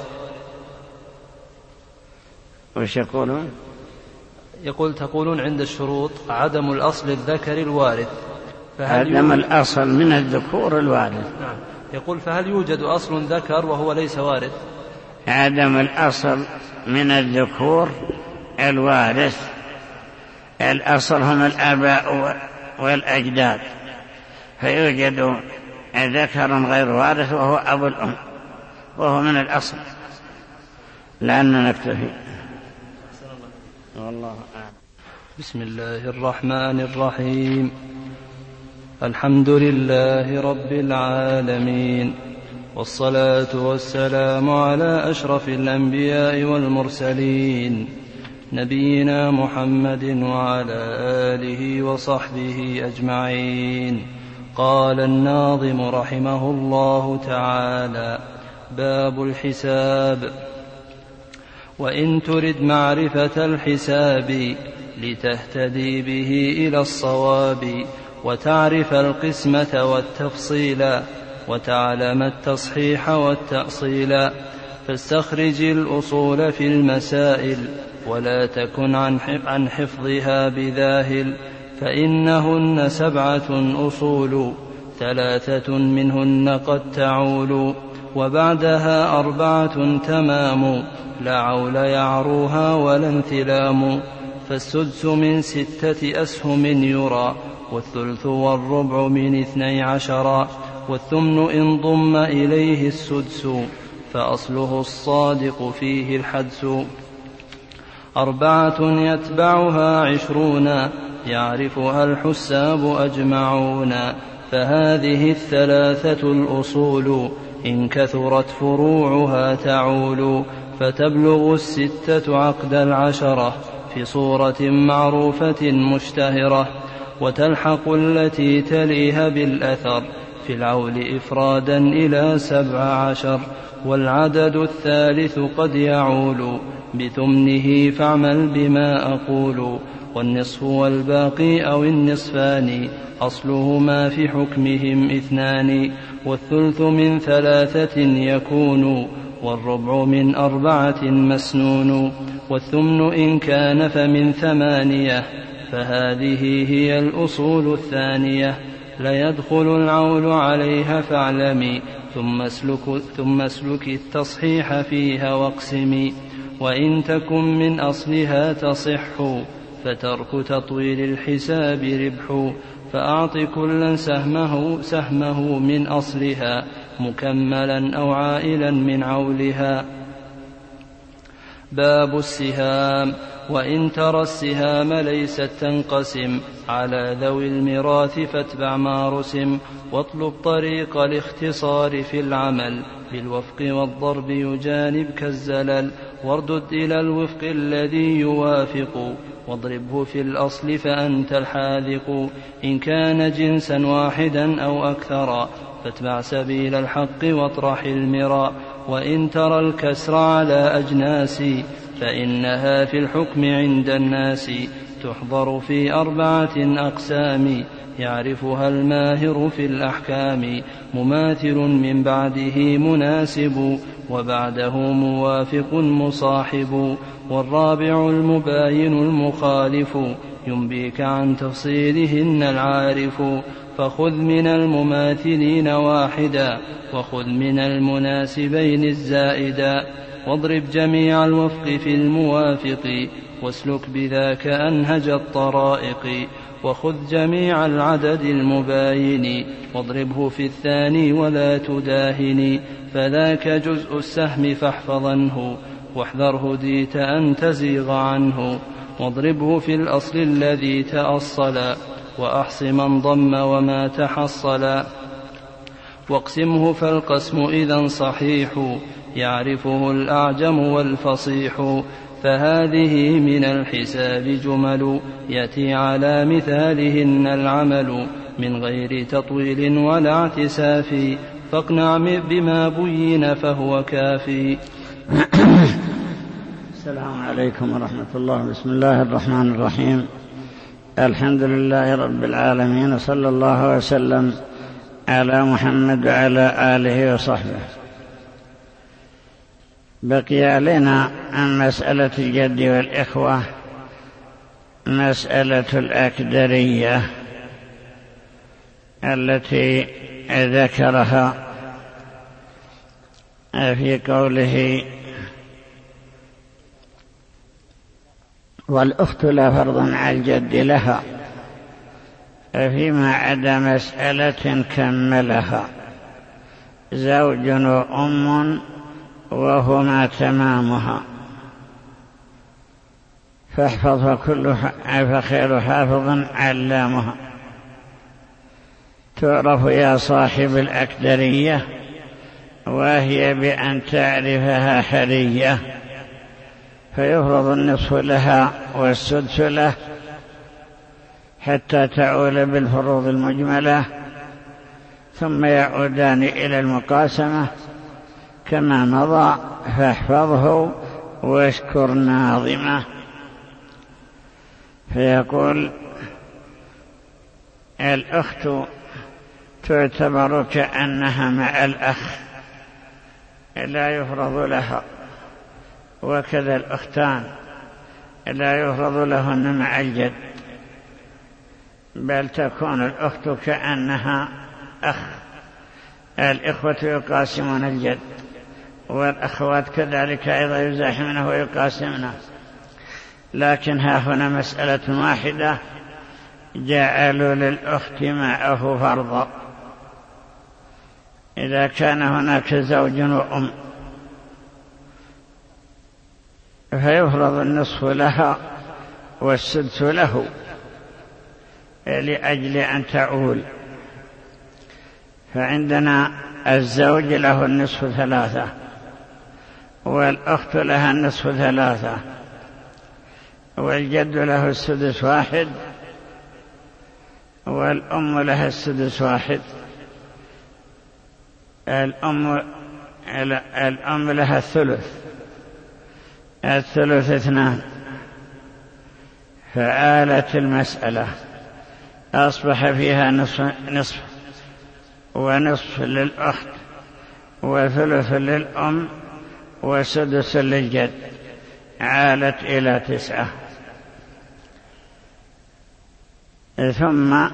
[SPEAKER 1] وش يقولون؟
[SPEAKER 2] يقول تقولون عند الشروط عدم الأصل الذكر الوارث،
[SPEAKER 1] فهل عدم الأصل من الذكور الوارث.
[SPEAKER 2] نعم. يقول فهل يوجد أصل ذكر وهو ليس وارث؟
[SPEAKER 1] عدم الأصل من الذكور الوارث، الأصل هم الآباء والأجداد، فيوجد ذكر غير وارث وهو أبو الأم، وهو من الأصل. لأننا نكتفي والله أعلم.
[SPEAKER 2] بسم الله الرحمن الرحيم. الحمد لله رب العالمين، والصلاة والسلام على أشرف الأنبياء والمرسلين، نبينا محمد وعلى آله وصحبه أجمعين. قال الناظم رحمه الله تعالى: باب الحساب. وإن ترد معرفة الحساب لتهتدي به إلى الصواب، وتعرف القسمة والتفصيل، وتعلم التصحيح والتأصيل، فاستخرج الأصول في المسائل، ولا تكن عن حفظها بذاهل، فإنهن سبعة أصول، ثلاثة منهن قد تعول، وبعدها أربعة تمام، لا عول يعروها ولا انثلام. فالسدس من ستة أسهم يرى، والثلث والربع من اثني عشر، والثمن إن ضم إليه السدس، فأصله الصادق فيه الحدس. أربعة يتبعها عشرون، يعرفها الحساب أجمعون، فهذه الثلاثة الأصول، إن كثرت فروعها تعول، فتبلغ الستة عقد العشرة، في صورة معروفة مشتهرة، وتلحق التي تليها بالأثر، في العول إفرادا إلى سبع عشر. والعدد الثالث قد يعول، بثمنه فاعمل بما أقول، والنصف والباقي أو النصفان، أصلهما في حكمهم اثنان. والثلث من ثلاثة يكون، والربع من أربعة مسنون. والثمن إن كان فمن ثمانية، فهذه هي الأصول الثانية. لا يدخل العول عليها فاعلمي، ثم اسلك, ثم اسلك التصحيح فيها واقسمي. وإن تكن من أصلها تصح، فترك تطويل الحساب ربح. فأعط كلا سهمه, سهمه من أصلها، مكملا أو عائلا من عولها. باب السهام. وإن ترى السهام ليست تنقسم على ذوي الميراث، فاتبع ما رسم، واطلب طريق الاختصار في العمل، بالوفق والضرب يجانبك الزلل، واردد إلى الوفق الذي يوافق، واضربه في الأصل فأنت الحاذق. إن كان جنسا واحدا أو أكثر، فاتبع سبيل الحق واطرح المراء. وإن ترى الكسر على أجناس، فإنها في الحكم عند الناس، تحضر في أربعة أقسام، يعرفها الماهر في الأحكام. مماثل من بعده مناسب، وبعده موافق مصاحب. والرابع المباين المخالف، ينبيك عن تفصيلهن العارف. فخذ من المماثلين واحدا، وخذ من المناسبين الزائدا. واضرب جميع الوفق في الموافق، واسلك بذاك أنهج الطرائق. وخذ جميع العدد المباين، واضربه في الثاني ولا تداهن. فذاك جزء السهم فاحفظنه، واحذر هديت أن تزيغ عنه. واضربه في الأصل الذي تأصل، وأحص من ضم وما تحصل. واقسمه فالقسم إذا صحيح، يعرفه الأعجم والفصيح. فهذه من الحساب جمل، يأتي على مثالهن العمل، من غير تطويل ولا اعتساف. فاقنع بما بين فهو كافي.
[SPEAKER 1] السلام عليكم ورحمة الله. بسم الله الرحمن الرحيم. الحمد لله رب العالمين، وصلى الله وسلم على محمد وعلى آله وصحبه. بقي علينا عن مسألة الجد والإخوة مسألة الأكدرية التي ذكرها في قوله: والأخت لا فرض على الجد لها فيما عدا مسألة كملها زوج وأم وهما تمامها، فاحفظ كل فخير حافظ علامها. تعرف يا صاحب الأكدرية وهي بأن تعرفها حرية، فيفرض النصف لها والسدس له حتى تعول بالفروض المجملة، ثم يعودان إلى المقاسمة كما مضى. فاحفظه واشكر ناظمه. فيقول: الأخت تعتبر كأنها مع الأخ لا يفرض لها، وكذا الأختان لا يفرض لهن مع الجد، بل تكون الأخت كأنها أخ. الإخوة يقاسمون الجد، والأخوات كذلك أيضا يزاحمنه ويقاسمنه، لكن ها هنا مسألة واحدة جعلوا للأخت معه فرضا. إذا كان هناك زوج وأم فيفرض النصف لها والسدس له لأجل أن تعول. فعندنا الزوج له النصف ثلاثة، والأخت لها النصف ثلاثة، والجد له السدس واحد، والأم لها السدس واحد. الأم الأم لها الثلث، الثلث اثنان. فآلت المسألة، أصبح فيها نصف, نصف ونصف للأخت وثلث للأم وسدس للجد، عالت إلى تسعة. ثم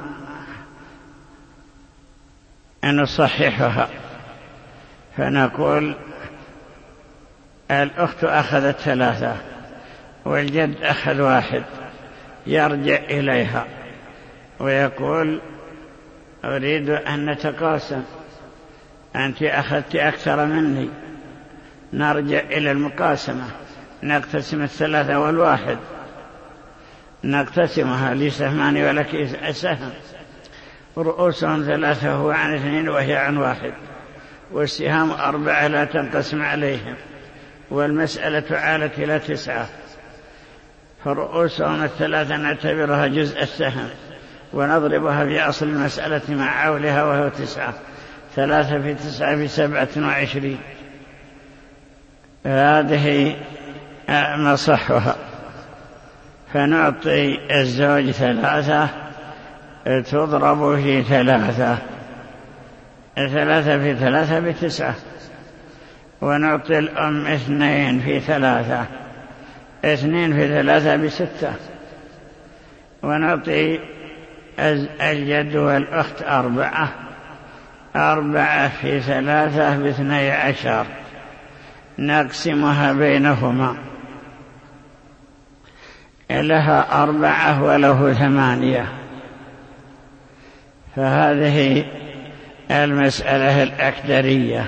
[SPEAKER 1] نصححها فنقول: الأخت أخذت ثلاثة والجد أخذ واحد، يرجع إليها ويقول: أريد أن نتقاسم، أنت أخذت أكثر مني، نرجع إلى المقاسمة، نقتسم الثلاثة والواحد، نقتسمها، لي سهمان ولك سهم، رؤوسهم ثلاثة هو عن اثنين وهي عن واحد، والسهام أربعة لا تنقسم عليهم، والمسألة عالت إلى تسعة، فرؤوسهم الثلاثة نعتبرها جزء السهم ونضربها في أصل المسألة مع عولها وهو تسعة. ثلاثة في تسعة في سبعة وعشرين. هذه مصحها. فنعطي الزوج ثلاثة تضرب في ثلاثة، ثلاثة في ثلاثة بتسعة. ونعطي الأم اثنين في ثلاثة، اثنين في ثلاثة بستة. ونعطي الجد والأخت أربعة، أربعة في ثلاثة باثني عشر، نقسمها بينهما، لها أربعة وله ثمانية. فهذه المسألة الأكدرية.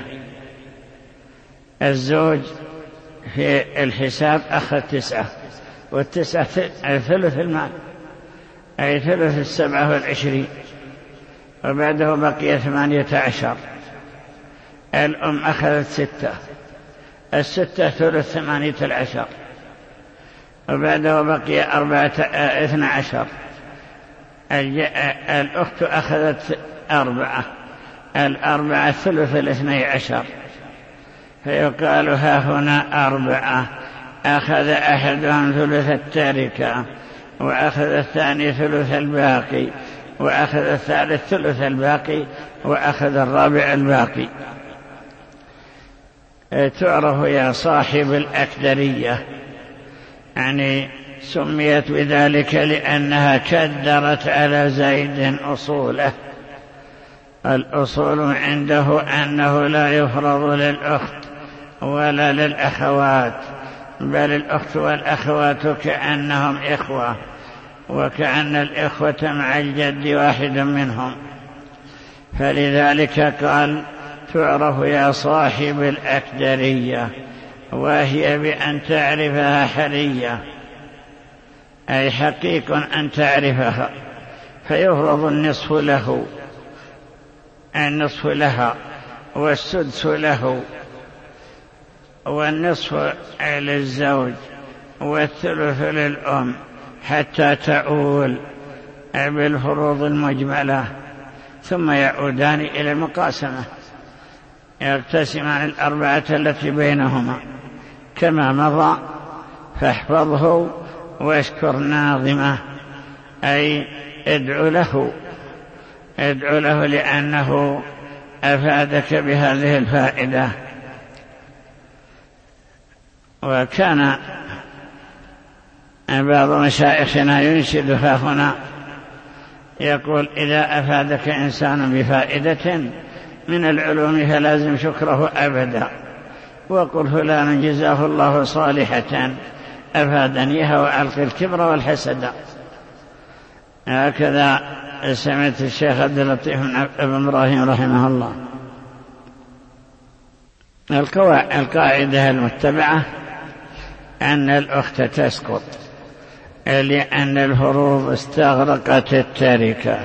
[SPEAKER 1] الزوج في الحساب أخذ تسعة، والتسعة ثلث المال، أي ثلث السبعة والعشرين، وبعده بقي ثمانية عشر. الأم أخذت ستة، الستة ثلث ثمانية العشر، وبعده بقي أربعة اثنى عشر. الأخت أخذت أربعة، الأربعة ثلث الاثني عشر، فيقال ها هنا أربعة أخذ أحدهم ثلث التركة، وأخذ الثاني ثلث الباقي، وأخذ الثالث ثلث الباقي، وأخذ الرابع الباقي. تعرف يا صاحب الأكدرية، يعني سميت بذلك لأنها كدرت على زيد أصوله. الأصول عنده أنه لا يفرض للأخت ولا للأخوات، بل الأخت والأخوات كأنهم إخوة، وكأن الإخوة مع الجد واحد منهم. فلذلك قال تعرف يا صاحب الأكدرية، وهي بأن تعرفها حرية، أي حقيق أن تعرفها. فيفرض النصف له، النصف لها، والسدس له، والنصف للزوج، والثلث للأم، حتى تعول بالفروض المجملة، ثم يعودان إلى المقاسمة، يقتسمان الأربعة التي بينهما كما مضى. فاحفظه واشكر ناظمه، أي ادعو له، ادعو له لأنه أفادك بهذه الفائدة. وكان بعض مشايخنا ينشدها هنا، يقول إذا أفادك إنسان بفائدة من العلوم فلازم شكره أبدا، وقل فلان جزاه الله صالحة أفادنيها وألقي الكبر والحسد. هكذا سمعت الشيخ عبد اللطيف بن إبراهيم رحمه الله. القاعدة المتبعة أن الأخت تسقط لأن الفروض استغرقت التركة،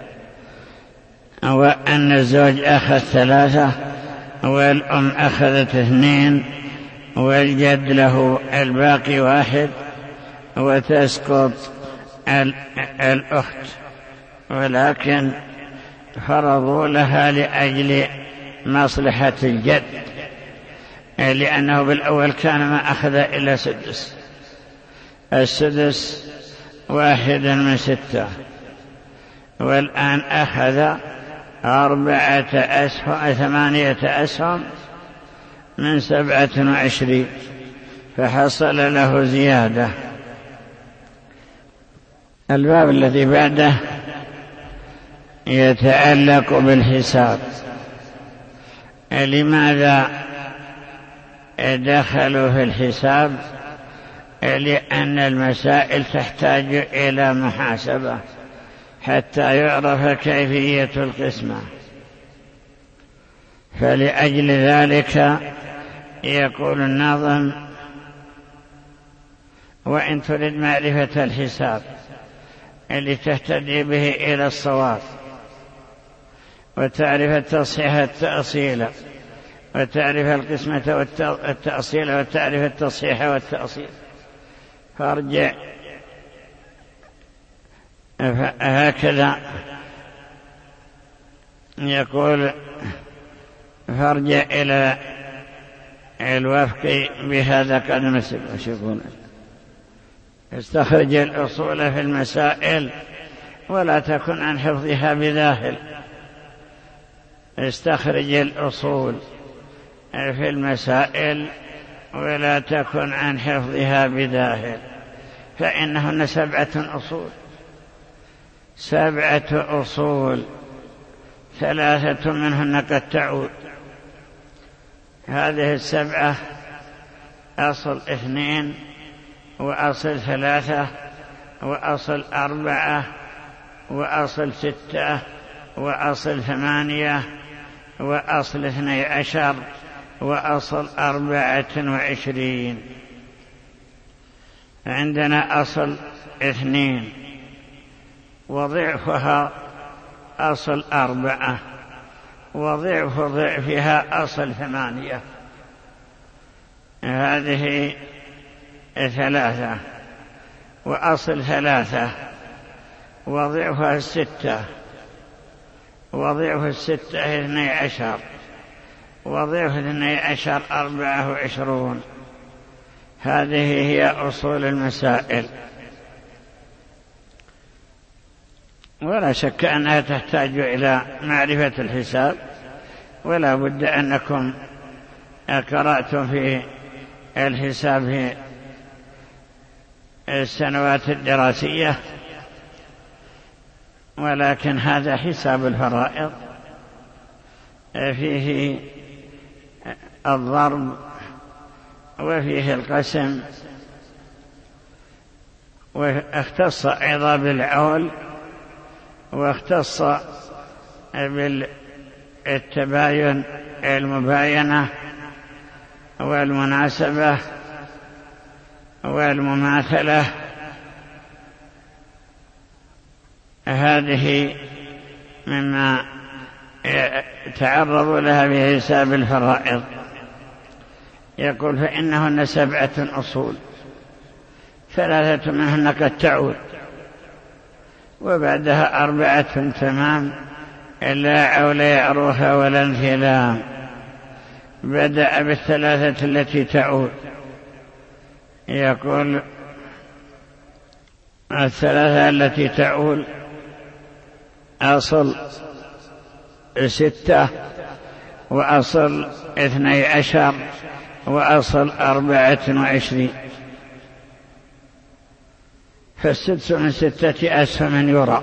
[SPEAKER 1] وأن الزوج أخذ ثلاثة، والأم أخذت اثنين، والجد له الباقي واحد، وتسقط الأخت. ولكن فرضوا لها لأجل مصلحة الجد، لأنه بالأول كان ما أخذ إلا سدس، السدس واحد من ستة، والآن أخذ أربعة أسهم ثمانية أسهم من سبعة وعشرين، فحصل له زيادة. الباب الذي بعده يتعلق بالحساب. لماذا دخلوا في الحساب؟ لأن المسائل تحتاج إلى محاسبة حتى يعرف كيفية القسمة. فلأجل ذلك يقول الناظم: وإن تريد معرفة الحساب اللي تهتدي به إلى الصواب، وتعرف التصحيح التأصيل، وتعرف القسمة والتأصيل، وتعرف التصحيح والتأصيل، فارجع. هكذا يقول: فارجع إلى الوفق بهذا قد مسك. استخرج الأصول في المسائل ولا تكن عن حفظها بذاهل. استخرج الأصول في المسائل ولا تكن عن حفظها بذاهل، فإنهن سبعة أصول، سبعة أصول، ثلاثة منهن قد تعود. هذه السبعة أصل اثنين، وأصل ثلاثة، وأصل أربعة، وأصل ستة، وأصل ثمانية، وأصل اثني عشر، وأصل أربعة وعشرين. عندنا أصل اثنين وضعفها أصل أربعة، وضعف ضعفها أصل ثمانية. هذه ثلاثة. وأصل ثلاثة وضعفها الستة، وضعف الستة اثني عشر، وضعف اثني عشر أربعة وعشرون. هذه هي أصول المسائل، ولا شك أنها تحتاج إلى معرفة الحساب، ولا بد أنكم قرأتم في الحساب في السنوات الدراسية، ولكن هذا حساب الفرائض فيه الضرب وفيه القسم، واختص أيضا بالعول، واختص بالتباين المباينة والمناسبة والمماثلة. هذه مما تعرضوا لها في حساب الفرائض. يقول فإنهن سبعة أصول، ثلاثة منهن قد تعود، وبعدها أربعة تمام لا عول يعروها ولا انثلام. بدأ بالثلاثة التي تعود، يقول الثلاثة التي تعول أصل ستة، وأصل اثني عشر، وأصل أربعة وعشرين. فالسدس من ستة أسهم يرى،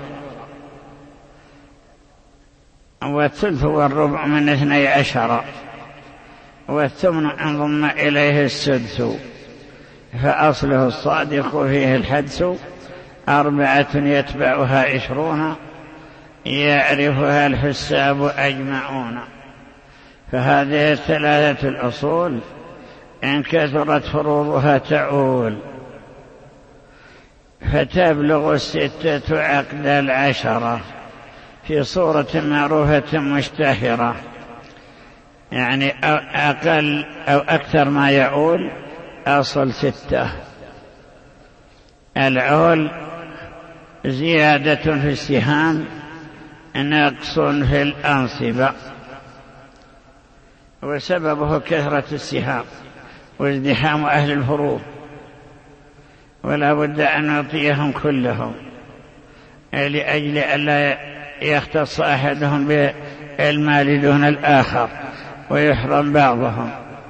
[SPEAKER 1] والثلث والربع من اثني عشر، والثمن انضم إليه السدس، فأصله الصادق فيه الحدس. أربعة يتبعها عشرون، يعرفها الحساب أجمعون. فهذه الثلاثة الأصول إن كثرت فروضها تعول، فتبلغ الستة عقد العشرة في صورة معروفة مشتهرة، يعني أقل أو أكثر ما يعول أصل ستة. العول زيادة في السهام، نقص في الأنصبة، وسببه كثرة السهام وازدحام أهل الفروض، ولا بد أن نعطيهم كلهم لأجل ألا يختص أحدهم بالمال دون الآخر ويحرم بعضهم.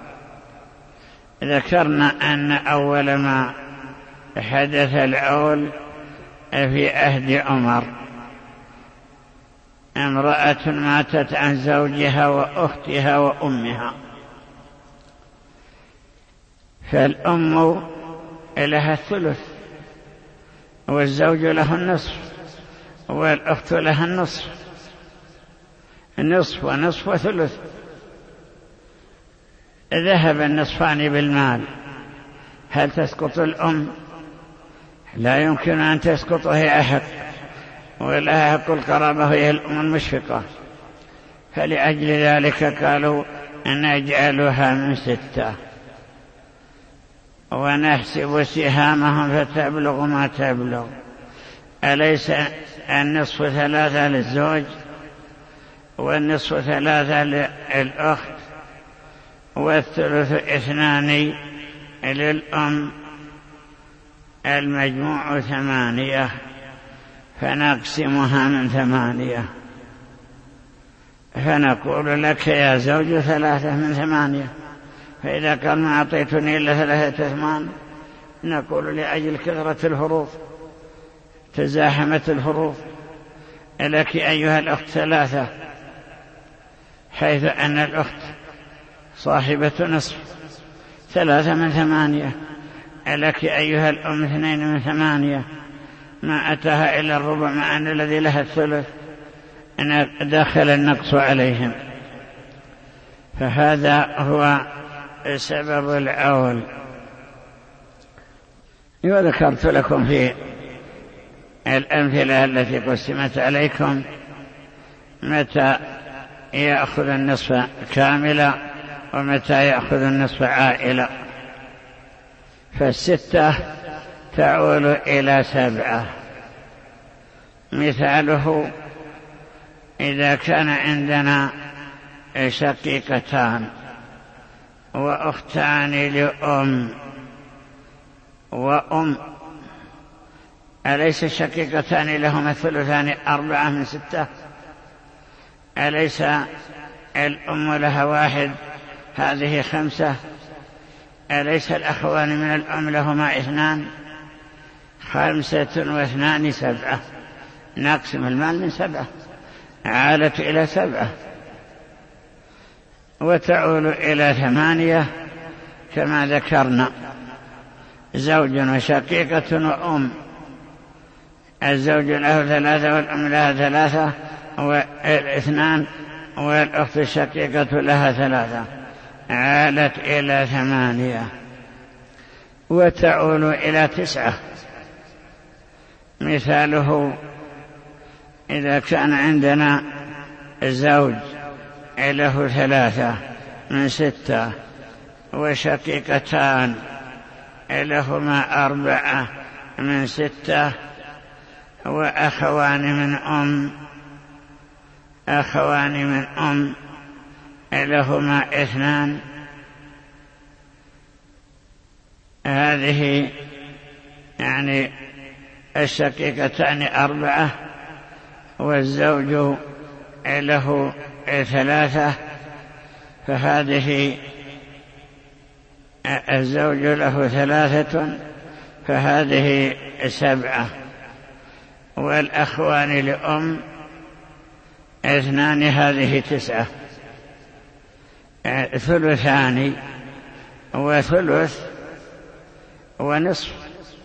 [SPEAKER 1] ذكرنا أن أول ما حدث العول في عهد عمر، امرأة ماتت عن زوجها وأختها وأمها، فالأم لها الثلث، والزوج له النصف، والأخت لها النصف، نصف ونصف وثلث. ذهب النصفان بالمال، هل تسقط الأم؟ لا يمكن أن تسقط، هي أحق، ولا حق القرابة هي الأم المشفقة. فلأجل ذلك قالوا نجعلها من ستة ونحسب سهامهم فتبلغ ما تبلغ. أليس النصف ثلاثة للزوج، والنصف ثلاثة للأخت، والثلث اثنان للأم، المجموع ثمانية، فنقسمها من ثمانية. فنقول لك يا زوج ثلاثة من ثمانية، فإذا قال ما أعطيتني إلا ثلاثة ثمان، نقول لأجل كثرة الفروض تزاحمت الفروض، لك أيها الأخت ثلاثة، حيث أن الأخت صاحبة نصف، ثلاثة من ثمانية. لك أيها الأم اثنين من ثمانية، ما أتاها إلا الربع، مع أن الذي لها الثلث أن دخل النقص عليهم. فهذا هو سبب العول. وذكرت لكم في الأمثلة التي قسمت عليكم متى يأخذ النصف كاملا ومتى يأخذ النصف عائلا. فالستة تعول إلى سبعة. مثاله إذا كان عندنا شقيقتان وأختان لأم وأم، أليس الشقيقتان لهما الثلثان أربعة من ستة؟ أليس الأم لها واحد هذه خمسة؟ أليس الأخوان من الأم لهما اثنان؟ خمسة واثنان سبعة، نقسم المال من سبعة، عالت إلى سبعة، وتعول إلى ثمانية كما ذكرنا، زوج وشقيقة وأم. الزوج له ثلاثة والأم لها ثلاثة والاثنان، والأخت الشقيقة لها ثلاثة، عالت إلى ثمانية، وتعول إلى تسعة. مثاله إذا كان عندنا الزوج له ثلاثة من ستة، وشقيقتان لهما أربعة من ستة، وأخوان من أم أخوان من أم لهما اثنان، هذه يعني الشقيقتان أربعة والزوج له ثلاثة، فهذه الزوج له ثلاثة فهذه سبعة، والأخوان لأم اثنان هذه تسعة، ثلثان وثلث ونصف،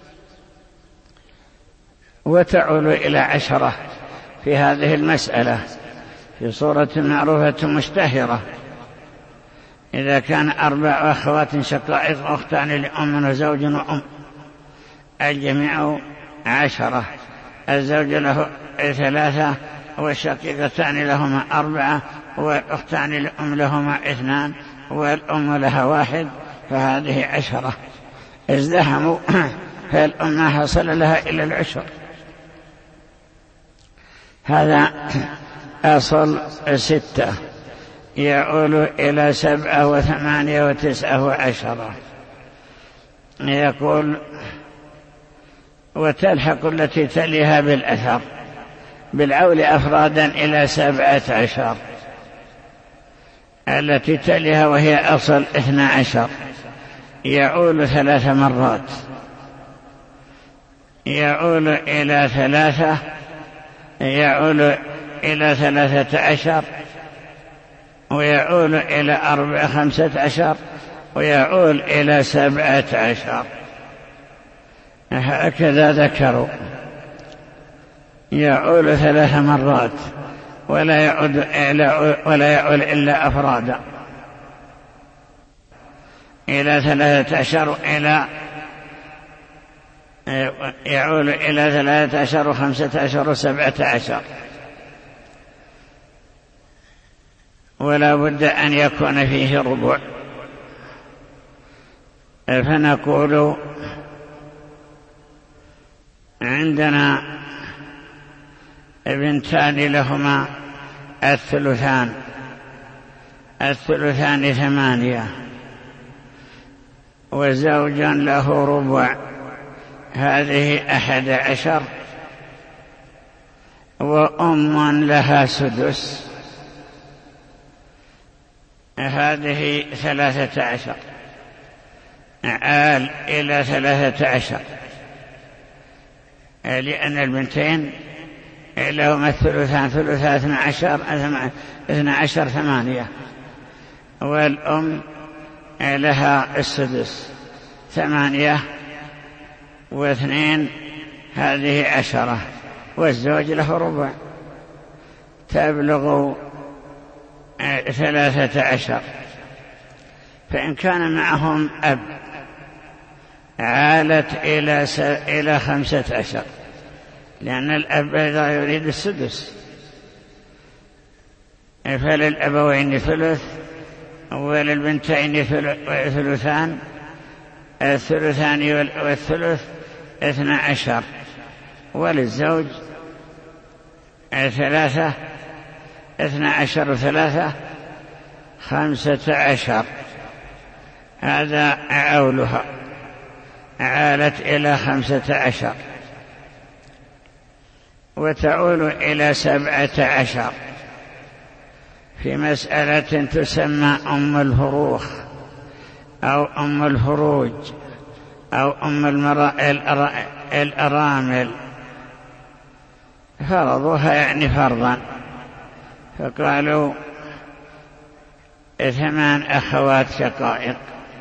[SPEAKER 1] وتعول إلى عشرة في هذه المسألة في صورة معروفة مشتهرة. إذا كان أربع أخوات شقائق أختان لأم وزوج وأم، الجميع عشرة، الزوج له ثلاثة والشقيقتان لهما أربعة والأختان لأم لهما اثنان والأم لها واحد، فهذه عشرة. ازدهموا فالأم ما حصل لها إلا العشر. هذا أصل ستة، يعول إلى سبعة وثمانية وتسعة وعشرة. يقول وتلحق التي تليها بالأثر بالعول أفرادا إلى سبعة عشر، التي تليها وهي أصل اثنى عشر يعول ثلاث مرات، يعول إلى ثلاثة، يعول إلى ثلاثة عشر، ويعول إلى أربع خمسة عشر، ويعول إلى سبعة عشر. هكذا ذكروا، يعول ثلاث مرات ولا يعود ولا يعول إلا أفرادا، إلى ثلاثة عشر، إلى يعول إلى ثلاثة عشر وخمسة عشر وسبعة عشر، ولا بد أن يكون فيه ربع. فنقول عندنا بنتان لهما الثلثان، الثلثان ثمانية، وزوج له ربع، هذه أحد عشر، وأم لها سدس، هذه ثلاثة عشر، عال إلى ثلاثة عشر، لأن البنتين لهما الثلثان، ثلثا اثنى عشر، اثنى عشر ثمانية، والأم لها السدس، ثمانية واثنين هذه عشرة، والزوج له ربع، تبلغ ثلاثة عشر. فإن كان معهم أب عالت إلى س... إلى خمسة عشر، لأن الأب أيضا يريد السدس، فللأبوين ثلث وللبنتين ثلثان، الثلثان والثلث اثنى عشر، وللزوج ثلاثة، اثنى عشر ثلاثة خمسة عشر، هذا عولها. عالت إلى خمسة عشر وتعول إلى سبعة عشر في مسألة تسمى أم الفروخ أو أم الفروج أو أم الأرامل، فرضوها يعني فرضا، فقالوا ثمان أخوات شقائق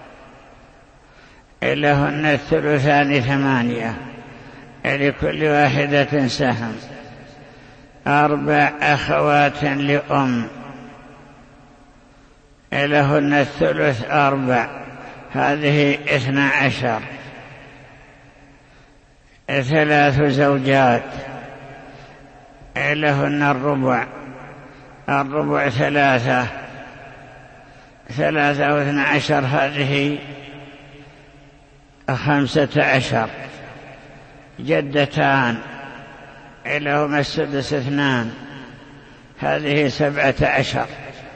[SPEAKER 1] لهن الثلثان ثمانية، لكل واحدة سهم، أربع أخوات لأم لهن الثلث أربع، هذه اثنا عشر، ثلاث زوجات لهن الربع، الربع ثلاثة، ثلاثة واثنى عشر، هذه خمسة عشر، جدتان لهما السدس اثنان، هذه سبعة عشر.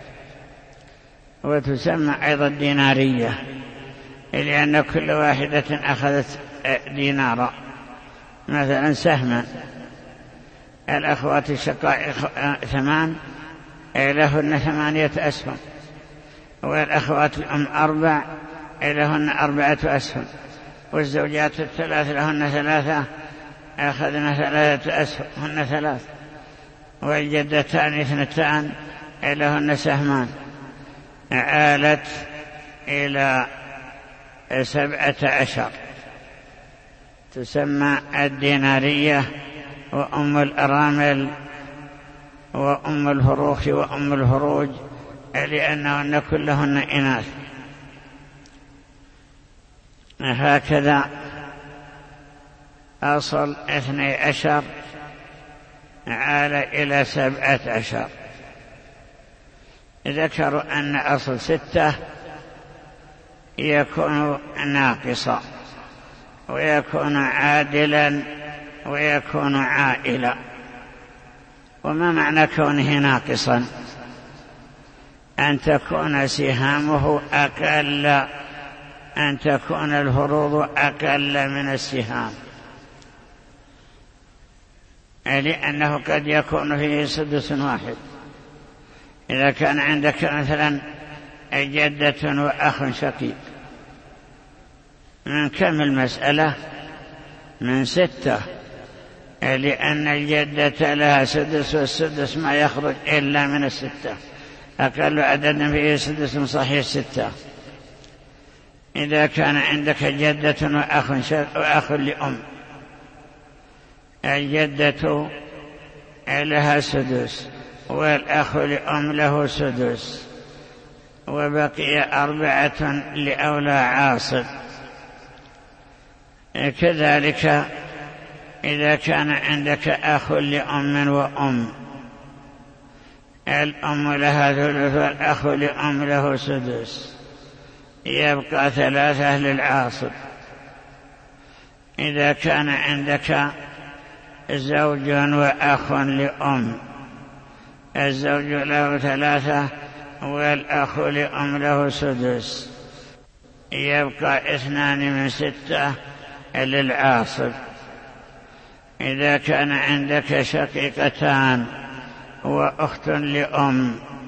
[SPEAKER 1] وتسمى أيضا دينارية لأن كل واحدة أخذت دينارا، مثلا سهما، الأخوات الشقائق ثمان لهن ثمانية أسهم، والأخوات الأم أربع لهن أربعة أسهم، والزوجات الثلاث لهن ثلاثة أخذنا ثلاثة أسهم، هن ثلاث، والجدتان اثنتان لهن سهمان، عالت إلى سبعة عشر، تسمى الدينارية وأم الأرامل وأم الفروخ وأم الفروج لأنهن كلهن إناث. هكذا أصل اثني عشر عال إلى سبعة عشر. ذكروا أن أصل ستة يكون ناقصا ويكون عادلا ويكون عائلا. وما معنى كونه ناقصا؟ أن تكون سهامه أقل، أن تكون الفروض أقل من السهام، لأنه قد يكون فيه سدس واحد. إذا كان عندك مثلا جدة وأخ شقيق، من كم المسألة؟ من ستة، لأن الجدة لها سدس، والسدس ما يخرج إلا من الستة، أقل عدد فيه سدس صحيح ستة. إذا كان عندك جدة وأخ, وأخ لأم، الجدة لها سدس والأخ لأم له سدس، وبقي أربعة لأولى عاصب. كذلك إذا كان عندك أخ لأم وأم، الأم لها ثلث والأخ لأم له سدس، يبقى ثلاثة للعاصب. إذا كان عندك زوج وأخ لأم، الزوج له ثلاثة والأخ لأم له سدس، يبقى اثنان من ستة للعاصب. إذا كان عندك شقيقتان وأخت لأم،